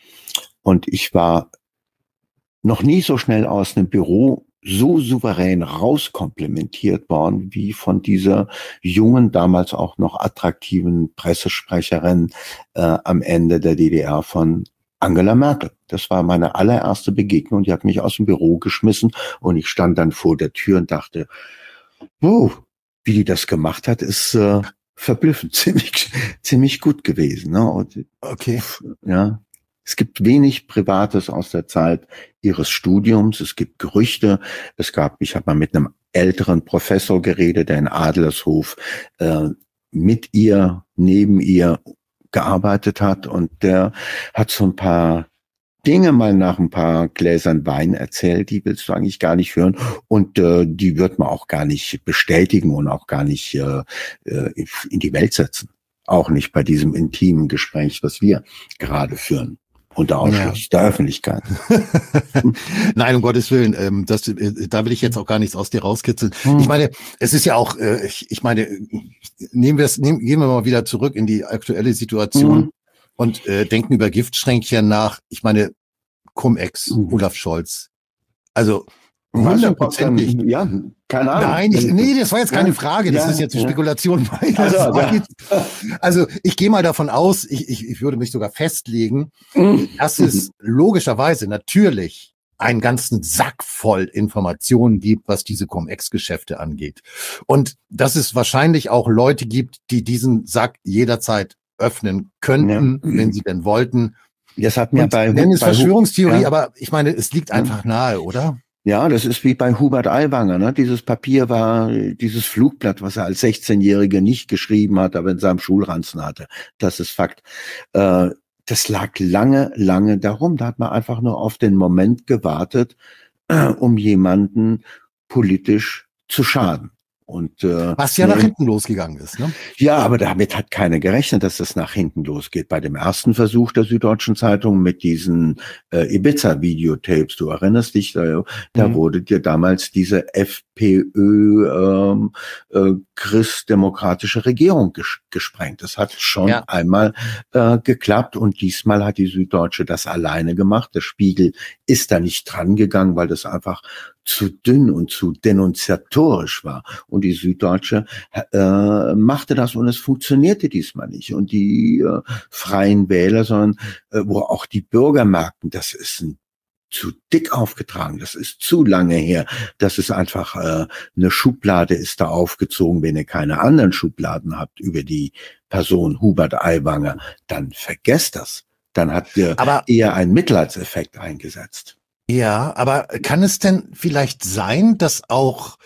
Und ich war noch nie so schnell aus einem Büro so souverän rauskomplimentiert worden wie von dieser jungen, damals auch noch attraktiven Pressesprecherin äh, am Ende der D D R von Angela Merkel. Das war meine allererste Begegnung. Die hat mich aus dem Büro geschmissen und ich stand dann vor der Tür und dachte, oh, wie die das gemacht hat, ist äh, verblüffend, ziemlich, ziemlich gut gewesen. Ne? Und, okay. Ja. Es gibt wenig Privates aus der Zeit ihres Studiums. Es gibt Gerüchte. Es gab, ich habe mal mit einem älteren Professor geredet, der in Adlershof äh, mit ihr, neben ihr gearbeitet hat. Und der hat so ein paar Dinge mal nach ein paar Gläsern Wein erzählt, die willst du eigentlich gar nicht hören. Und äh, die wird man auch gar nicht bestätigen und auch gar nicht äh, in die Welt setzen. Auch nicht bei diesem intimen Gespräch, was wir gerade führen. Unter Ausschluss ja. der Öffentlichkeit. Nein, um Gottes Willen, ähm, das, äh, da will ich jetzt auch gar nichts aus dir rauskitzeln. Hm. Ich meine, es ist ja auch, äh, ich, ich meine, nehmen wir es, nehmen, gehen wir mal wieder zurück in die aktuelle Situation hm. und äh, denken über Giftschränkchen nach. Ich meine, Cum-Ex, hm. Olaf Scholz. Also hundertprozentig. Ja, keine Ahnung. Nein, ich, nee, das war jetzt keine Frage. Das ja, ist jetzt eine ja. Spekulation. Also, ja. jetzt, also ich gehe mal davon aus, ich, ich, ich würde mich sogar festlegen, dass es logischerweise natürlich einen ganzen Sack voll Informationen gibt, was diese Cum-Ex-Geschäfte angeht. Und dass es wahrscheinlich auch Leute gibt, die diesen Sack jederzeit öffnen könnten, ja. wenn sie denn wollten. Das hat mir bei nennen es Verschwörungstheorie, ja. aber ich meine, es liegt einfach nahe, oder? Ja, das ist wie bei Hubert Aiwanger, ne? Dieses Papier war dieses Flugblatt, was er als sechzehnjähriger nicht geschrieben hat, aber in seinem Schulranzen hatte. Das ist Fakt. Äh, das lag lange, lange darum. Da hat man einfach nur auf den Moment gewartet, äh, um jemanden politisch zu schaden. Und, äh, was ja nach hinten losgegangen ist, ne? Ja, aber damit hat keiner gerechnet, dass das nach hinten losgeht. Bei dem ersten Versuch der Süddeutschen Zeitung mit diesen äh, Ibiza-Videotapes, du erinnerst dich, da, da mhm. wurde dir damals diese FPÖ ähm, äh, christdemokratische Regierung ges gesprengt. Das hat schon ja. einmal äh, geklappt und diesmal hat die Süddeutsche das alleine gemacht. Der Spiegel ist da nicht dran gegangen, weil das einfach zu dünn und zu denunziatorisch war. Und die Süddeutsche äh, machte das und es funktionierte diesmal nicht. Und die äh, Freien Wähler, sondern äh, wo auch die Bürger merkten, das ist ein zu dick aufgetragen, das ist zu lange her, das ist einfach äh, eine Schublade ist da aufgezogen, wenn ihr keine anderen Schubladen habt über die Person Hubert Aiwanger, dann vergesst das. Dann habt ihr Aber eher einen Mitleidseffekt eingesetzt. Ja, aber kann es denn vielleicht sein, dass auch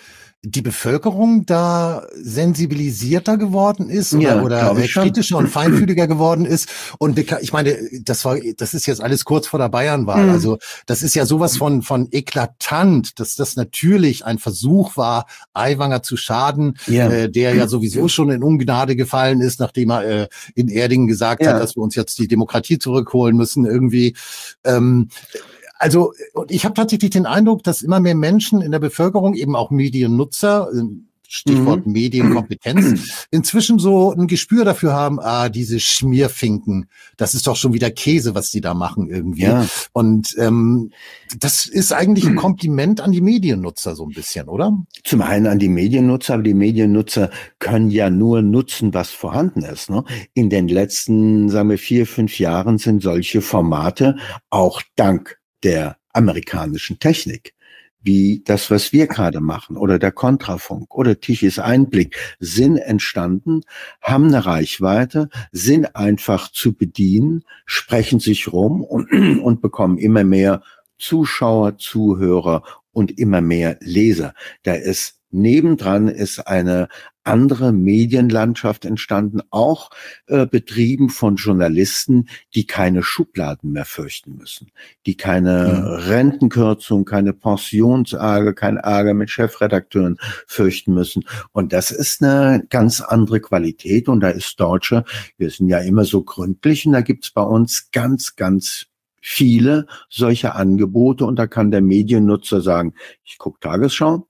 die Bevölkerung da sensibilisierter geworden ist ja, oder, oder kritischer und feinfühliger geworden ist. Und ich meine, das war, das ist jetzt alles kurz vor der Bayernwahl. Mhm. Also das ist ja sowas von von eklatant, dass das natürlich ein Versuch war, Aiwanger zu schaden, ja. äh, der ja sowieso schon in Ungnade gefallen ist, nachdem er äh, in Erding gesagt ja. hat, dass wir uns jetzt die Demokratie zurückholen müssen irgendwie. Ähm, Also ich habe tatsächlich den Eindruck, dass immer mehr Menschen in der Bevölkerung, eben auch Mediennutzer, Stichwort mhm. Medienkompetenz, inzwischen so ein Gespür dafür haben, ah, diese Schmierfinken, das ist doch schon wieder Käse, was die da machen irgendwie. Ja. Und ähm, das ist eigentlich ein Kompliment an die Mediennutzer so ein bisschen, oder? Zum einen an die Mediennutzer, aber die Mediennutzer können ja nur nutzen, was vorhanden ist. Ne? In den letzten, sagen wir, vier, fünf Jahren sind solche Formate auch dank der amerikanischen Technik, wie das, was wir gerade machen, oder der Kontrafunk oder Tichys Einblick, sind entstanden, haben eine Reichweite, sind einfach zu bedienen, sprechen sich rum und, und bekommen immer mehr Zuschauer, Zuhörer und immer mehr Leser. Da ist nebendran ist eine andere Medienlandschaft entstanden, auch äh, betrieben von Journalisten, die keine Schubladen mehr fürchten müssen, die keine mhm. Rentenkürzung, keine Pensionsärger, kein Ärger mit Chefredakteuren fürchten müssen. Und das ist eine ganz andere Qualität. Und da ist Deutsche, wir sind ja immer so gründlich, und da gibt's bei uns ganz, ganz viele solche Angebote. Und da kann der Mediennutzer sagen, ich gucke Tagesschau,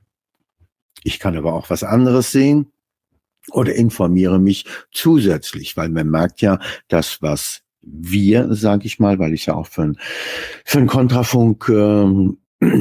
ich kann aber auch was anderes sehen oder informiere mich zusätzlich, weil man merkt ja, das, was wir, sage ich mal, weil ich ja auch für, ein, für einen Kontrafunk ähm,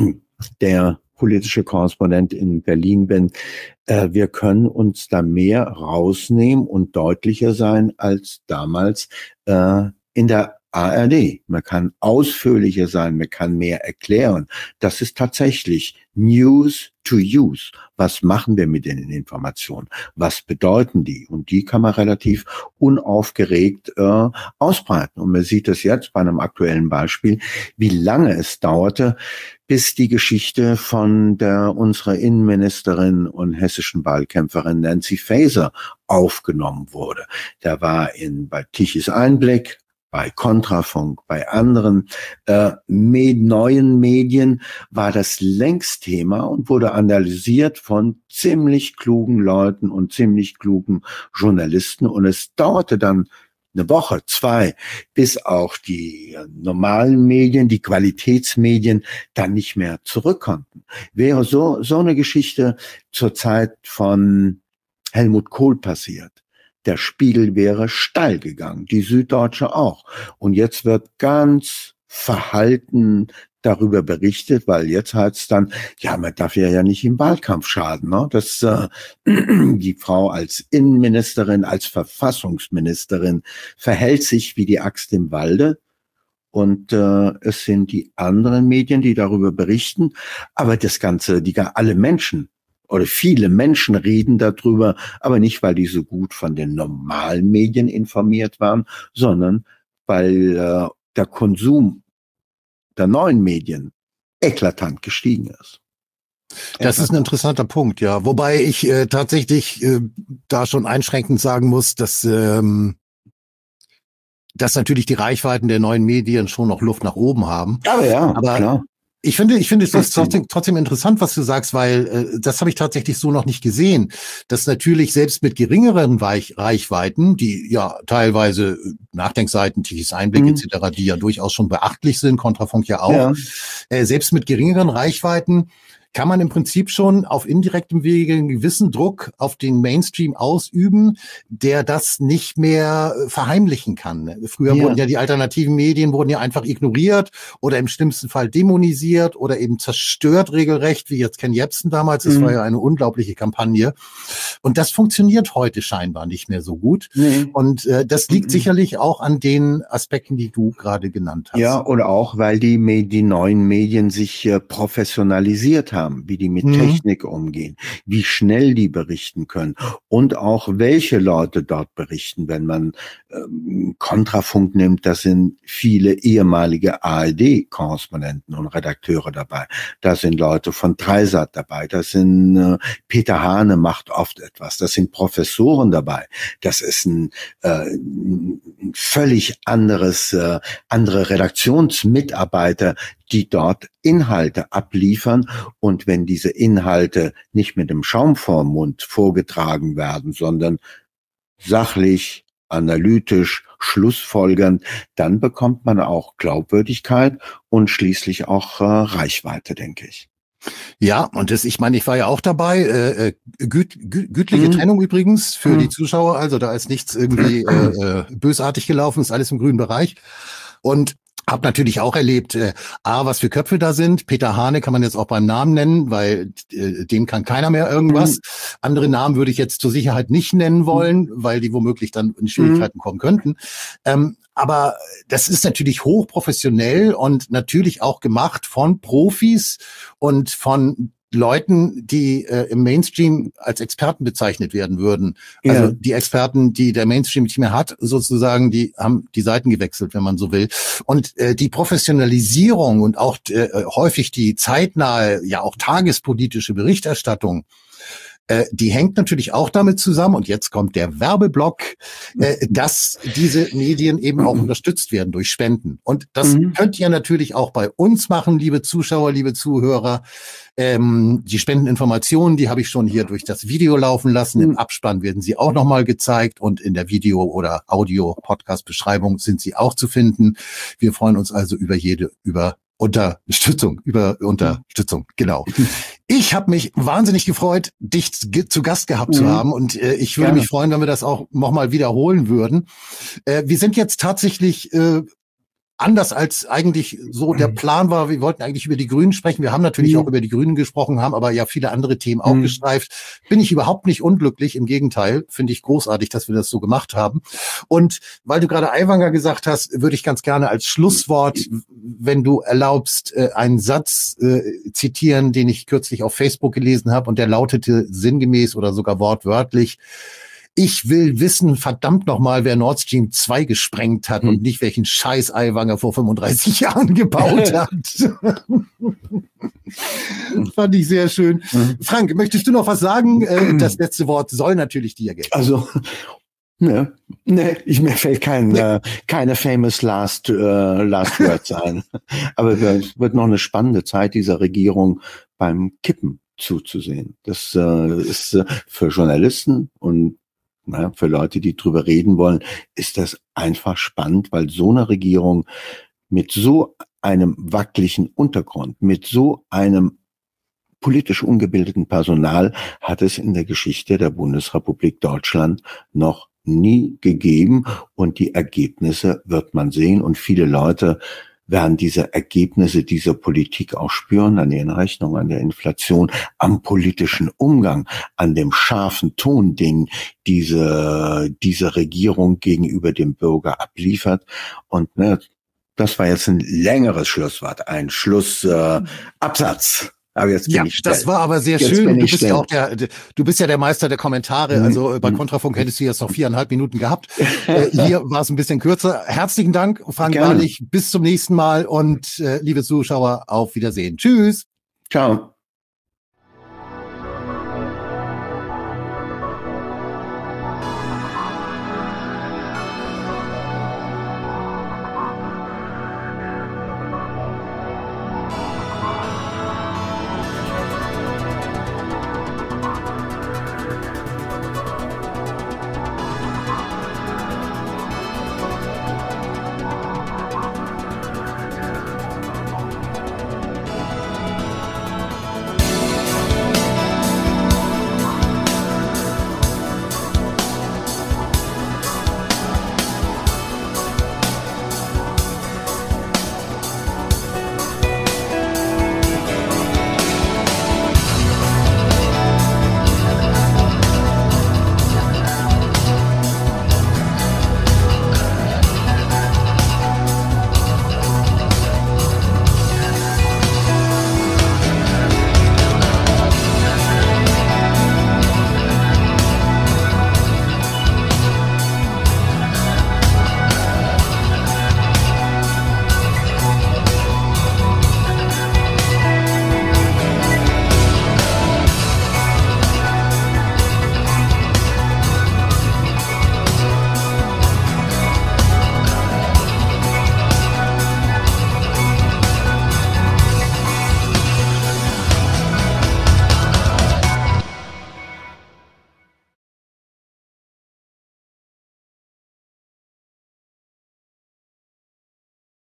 der politische Korrespondent in Berlin bin, äh, wir können uns da mehr rausnehmen und deutlicher sein als damals äh, in der A R D. Man kann ausführlicher sein, man kann mehr erklären. Das ist tatsächlich News to Use. Was machen wir mit den Informationen? Was bedeuten die? Und die kann man relativ unaufgeregt äh, ausbreiten. Und man sieht es jetzt bei einem aktuellen Beispiel, wie lange es dauerte, bis die Geschichte von der unserer Innenministerin und hessischen Wahlkämpferin Nancy Faeser aufgenommen wurde. Da war in bei Tichys Einblick, bei Kontrafunk, bei anderen äh, med- neuen Medien war das längst Thema und wurde analysiert von ziemlich klugen Leuten und ziemlich klugen Journalisten. Und es dauerte dann eine Woche, zwei, bis auch die äh, normalen Medien, die Qualitätsmedien dann nicht mehr zurück konnten. Wäre so so eine Geschichte zur Zeit von Helmut Kohl passiert, der Spiegel wäre steil gegangen, die Süddeutsche auch. Und jetzt wird ganz verhalten darüber berichtet, weil jetzt heißt es dann, ja, man darf ja ja nicht im Wahlkampf schaden, ne? Dass äh, die Frau als Innenministerin, als Verfassungsministerin verhält sich wie die Axt im Walde. Und äh, es sind die anderen Medien, die darüber berichten. Aber das Ganze, die alle Menschen, oder viele Menschen reden darüber, aber nicht, weil die so gut von den normalen Medien informiert waren, sondern weil äh, der Konsum der neuen Medien eklatant gestiegen ist. Das ist ein interessanter Punkt, ja. Wobei ich äh, tatsächlich äh, da schon einschränkend sagen muss, dass ähm, dass natürlich die Reichweiten der neuen Medien schon noch Luft nach oben haben. Aber ja, aber klar. Ich finde, ich finde es ist trotzdem, trotzdem interessant, was du sagst, weil äh, das habe ich tatsächlich so noch nicht gesehen, dass natürlich selbst mit geringeren Weich Reichweiten, die ja teilweise Nachdenkseiten, Tichys Einblick mhm. et cetera, die ja durchaus schon beachtlich sind, Kontrafunk ja auch, ja. Äh, selbst mit geringeren Reichweiten kann man im Prinzip schon auf indirektem Wege einen gewissen Druck auf den Mainstream ausüben, der das nicht mehr verheimlichen kann. Früher ja. wurden ja die alternativen Medien wurden ja einfach ignoriert oder im schlimmsten Fall dämonisiert oder eben zerstört regelrecht, wie jetzt Ken Jebsen damals. Das mhm. war ja eine unglaubliche Kampagne. Und das funktioniert heute scheinbar nicht mehr so gut. Nee. Und äh, das liegt mhm. sicherlich auch an den Aspekten, die du gerade genannt hast. Ja, oder auch, weil die, die neuen Medien sich äh, professionalisiert haben. haben, wie die mit Mhm. Technik umgehen, wie schnell die berichten können und auch welche Leute dort berichten. Wenn man ähm, Kontrafunk nimmt, das sind viele ehemalige A R D-Korrespondenten und Redakteure dabei. Da sind Leute von Dreisat dabei. Das sind äh, Peter Hane macht oft etwas. Das sind Professoren dabei. Das ist ein, äh, ein völlig anderes, äh, andere Redaktionsmitarbeiter, die dort Inhalte abliefern. Und wenn diese Inhalte nicht mit dem Schaum vorm Mund vorgetragen werden, sondern sachlich, analytisch, schlussfolgernd, dann bekommt man auch Glaubwürdigkeit und schließlich auch äh, Reichweite, denke ich. Ja, und das, ich meine, ich war ja auch dabei. Äh, güt, gü, gütliche Mhm. Trennung übrigens für Mhm. die Zuschauer. Also da ist nichts irgendwie äh, äh, bösartig gelaufen, ist alles im grünen Bereich. Und hab natürlich auch erlebt, äh, A, was für Köpfe da sind. Peter Hane kann man jetzt auch beim Namen nennen, weil äh, dem kann keiner mehr irgendwas. Mhm. Andere Namen würde ich jetzt zur Sicherheit nicht nennen wollen, weil die womöglich dann in Schwierigkeiten mhm. kommen könnten. Ähm, aber das ist natürlich hochprofessionell und natürlich auch gemacht von Profis und von Leuten, die äh, im Mainstream als Experten bezeichnet werden würden. Ja. Also die Experten, die der Mainstream nicht mehr hat, sozusagen, die haben die Seiten gewechselt, wenn man so will. Und äh, die Professionalisierung und auch äh, häufig die zeitnahe, ja auch tagespolitische Berichterstattung, Äh, die hängt natürlich auch damit zusammen, und jetzt kommt der Werbeblock, äh, dass diese Medien eben auch unterstützt werden durch Spenden. Und das mhm. könnt ihr natürlich auch bei uns machen, liebe Zuschauer, liebe Zuhörer. Ähm, die Spendeninformationen, die habe ich schon hier durch das Video laufen lassen. Mhm. Im Abspann werden sie auch nochmal gezeigt und in der Video- oder Audio-Podcast-Beschreibung sind sie auch zu finden. Wir freuen uns also über jede, über Unterstützung, über Unterstützung, genau. Ich habe mich wahnsinnig gefreut, dich zu Gast gehabt mhm. zu haben, und äh, ich würde Gerne. mich freuen, wenn wir das auch nochmal wiederholen würden. Äh, wir sind jetzt tatsächlich äh, anders als eigentlich so der Plan war. Wir wollten eigentlich über die Grünen sprechen. Wir haben natürlich mhm. auch über die Grünen gesprochen, haben aber ja viele andere Themen auch mhm. gestreift. Bin ich überhaupt nicht unglücklich. Im Gegenteil, finde ich großartig, dass wir das so gemacht haben. Und weil du gerade Aiwanger gesagt hast, würde ich ganz gerne als Schlusswort, wenn du erlaubst, einen Satz äh, zitieren, den ich kürzlich auf Facebook gelesen habe, und der lautete sinngemäß oder sogar wortwörtlich: Ich will wissen, verdammt nochmal, wer Nord Stream zwei gesprengt hat hm. und nicht welchen Scheiß Aiwanger vor fünfunddreißig Jahren gebaut hat. Fand ich sehr schön. Mhm. Frank, möchtest du noch was sagen? Äh, das letzte Wort soll natürlich dir gelten. Also, ne, ne, ich, mir fällt kein, nee. äh, keine famous last, äh, last words ein. Aber es wird noch eine spannende Zeit dieser Regierung beim Kippen zuzusehen. Das äh, ist äh, für Journalisten und Na, für Leute, die drüber reden wollen, ist das einfach spannend, weil so eine Regierung mit so einem wackeligen Untergrund, mit so einem politisch ungebildeten Personal hat es in der Geschichte der Bundesrepublik Deutschland noch nie gegeben, und die Ergebnisse wird man sehen, und viele Leute werden diese Ergebnisse dieser Politik auch spüren, an den Rechnungen, an der Inflation, am politischen Umgang, an dem scharfen Ton, den diese, diese Regierung gegenüber dem Bürger abliefert. Und ne, das war jetzt ein längeres Schlusswort, ein Schlussabsatz. Äh, Aber jetzt bin ja, ich schnell. Das war aber sehr jetzt schön. Du bist schnell. ja auch der, du bist ja der Meister der Kommentare. Mhm. Also bei Kontrafunk hättest du jetzt noch viereinhalb Minuten gehabt. äh, hier war es ein bisschen kürzer. Herzlichen Dank, Frank Wahrlich. Bis zum nächsten Mal, und äh, liebe Zuschauer, auf Wiedersehen. Tschüss. Ciao.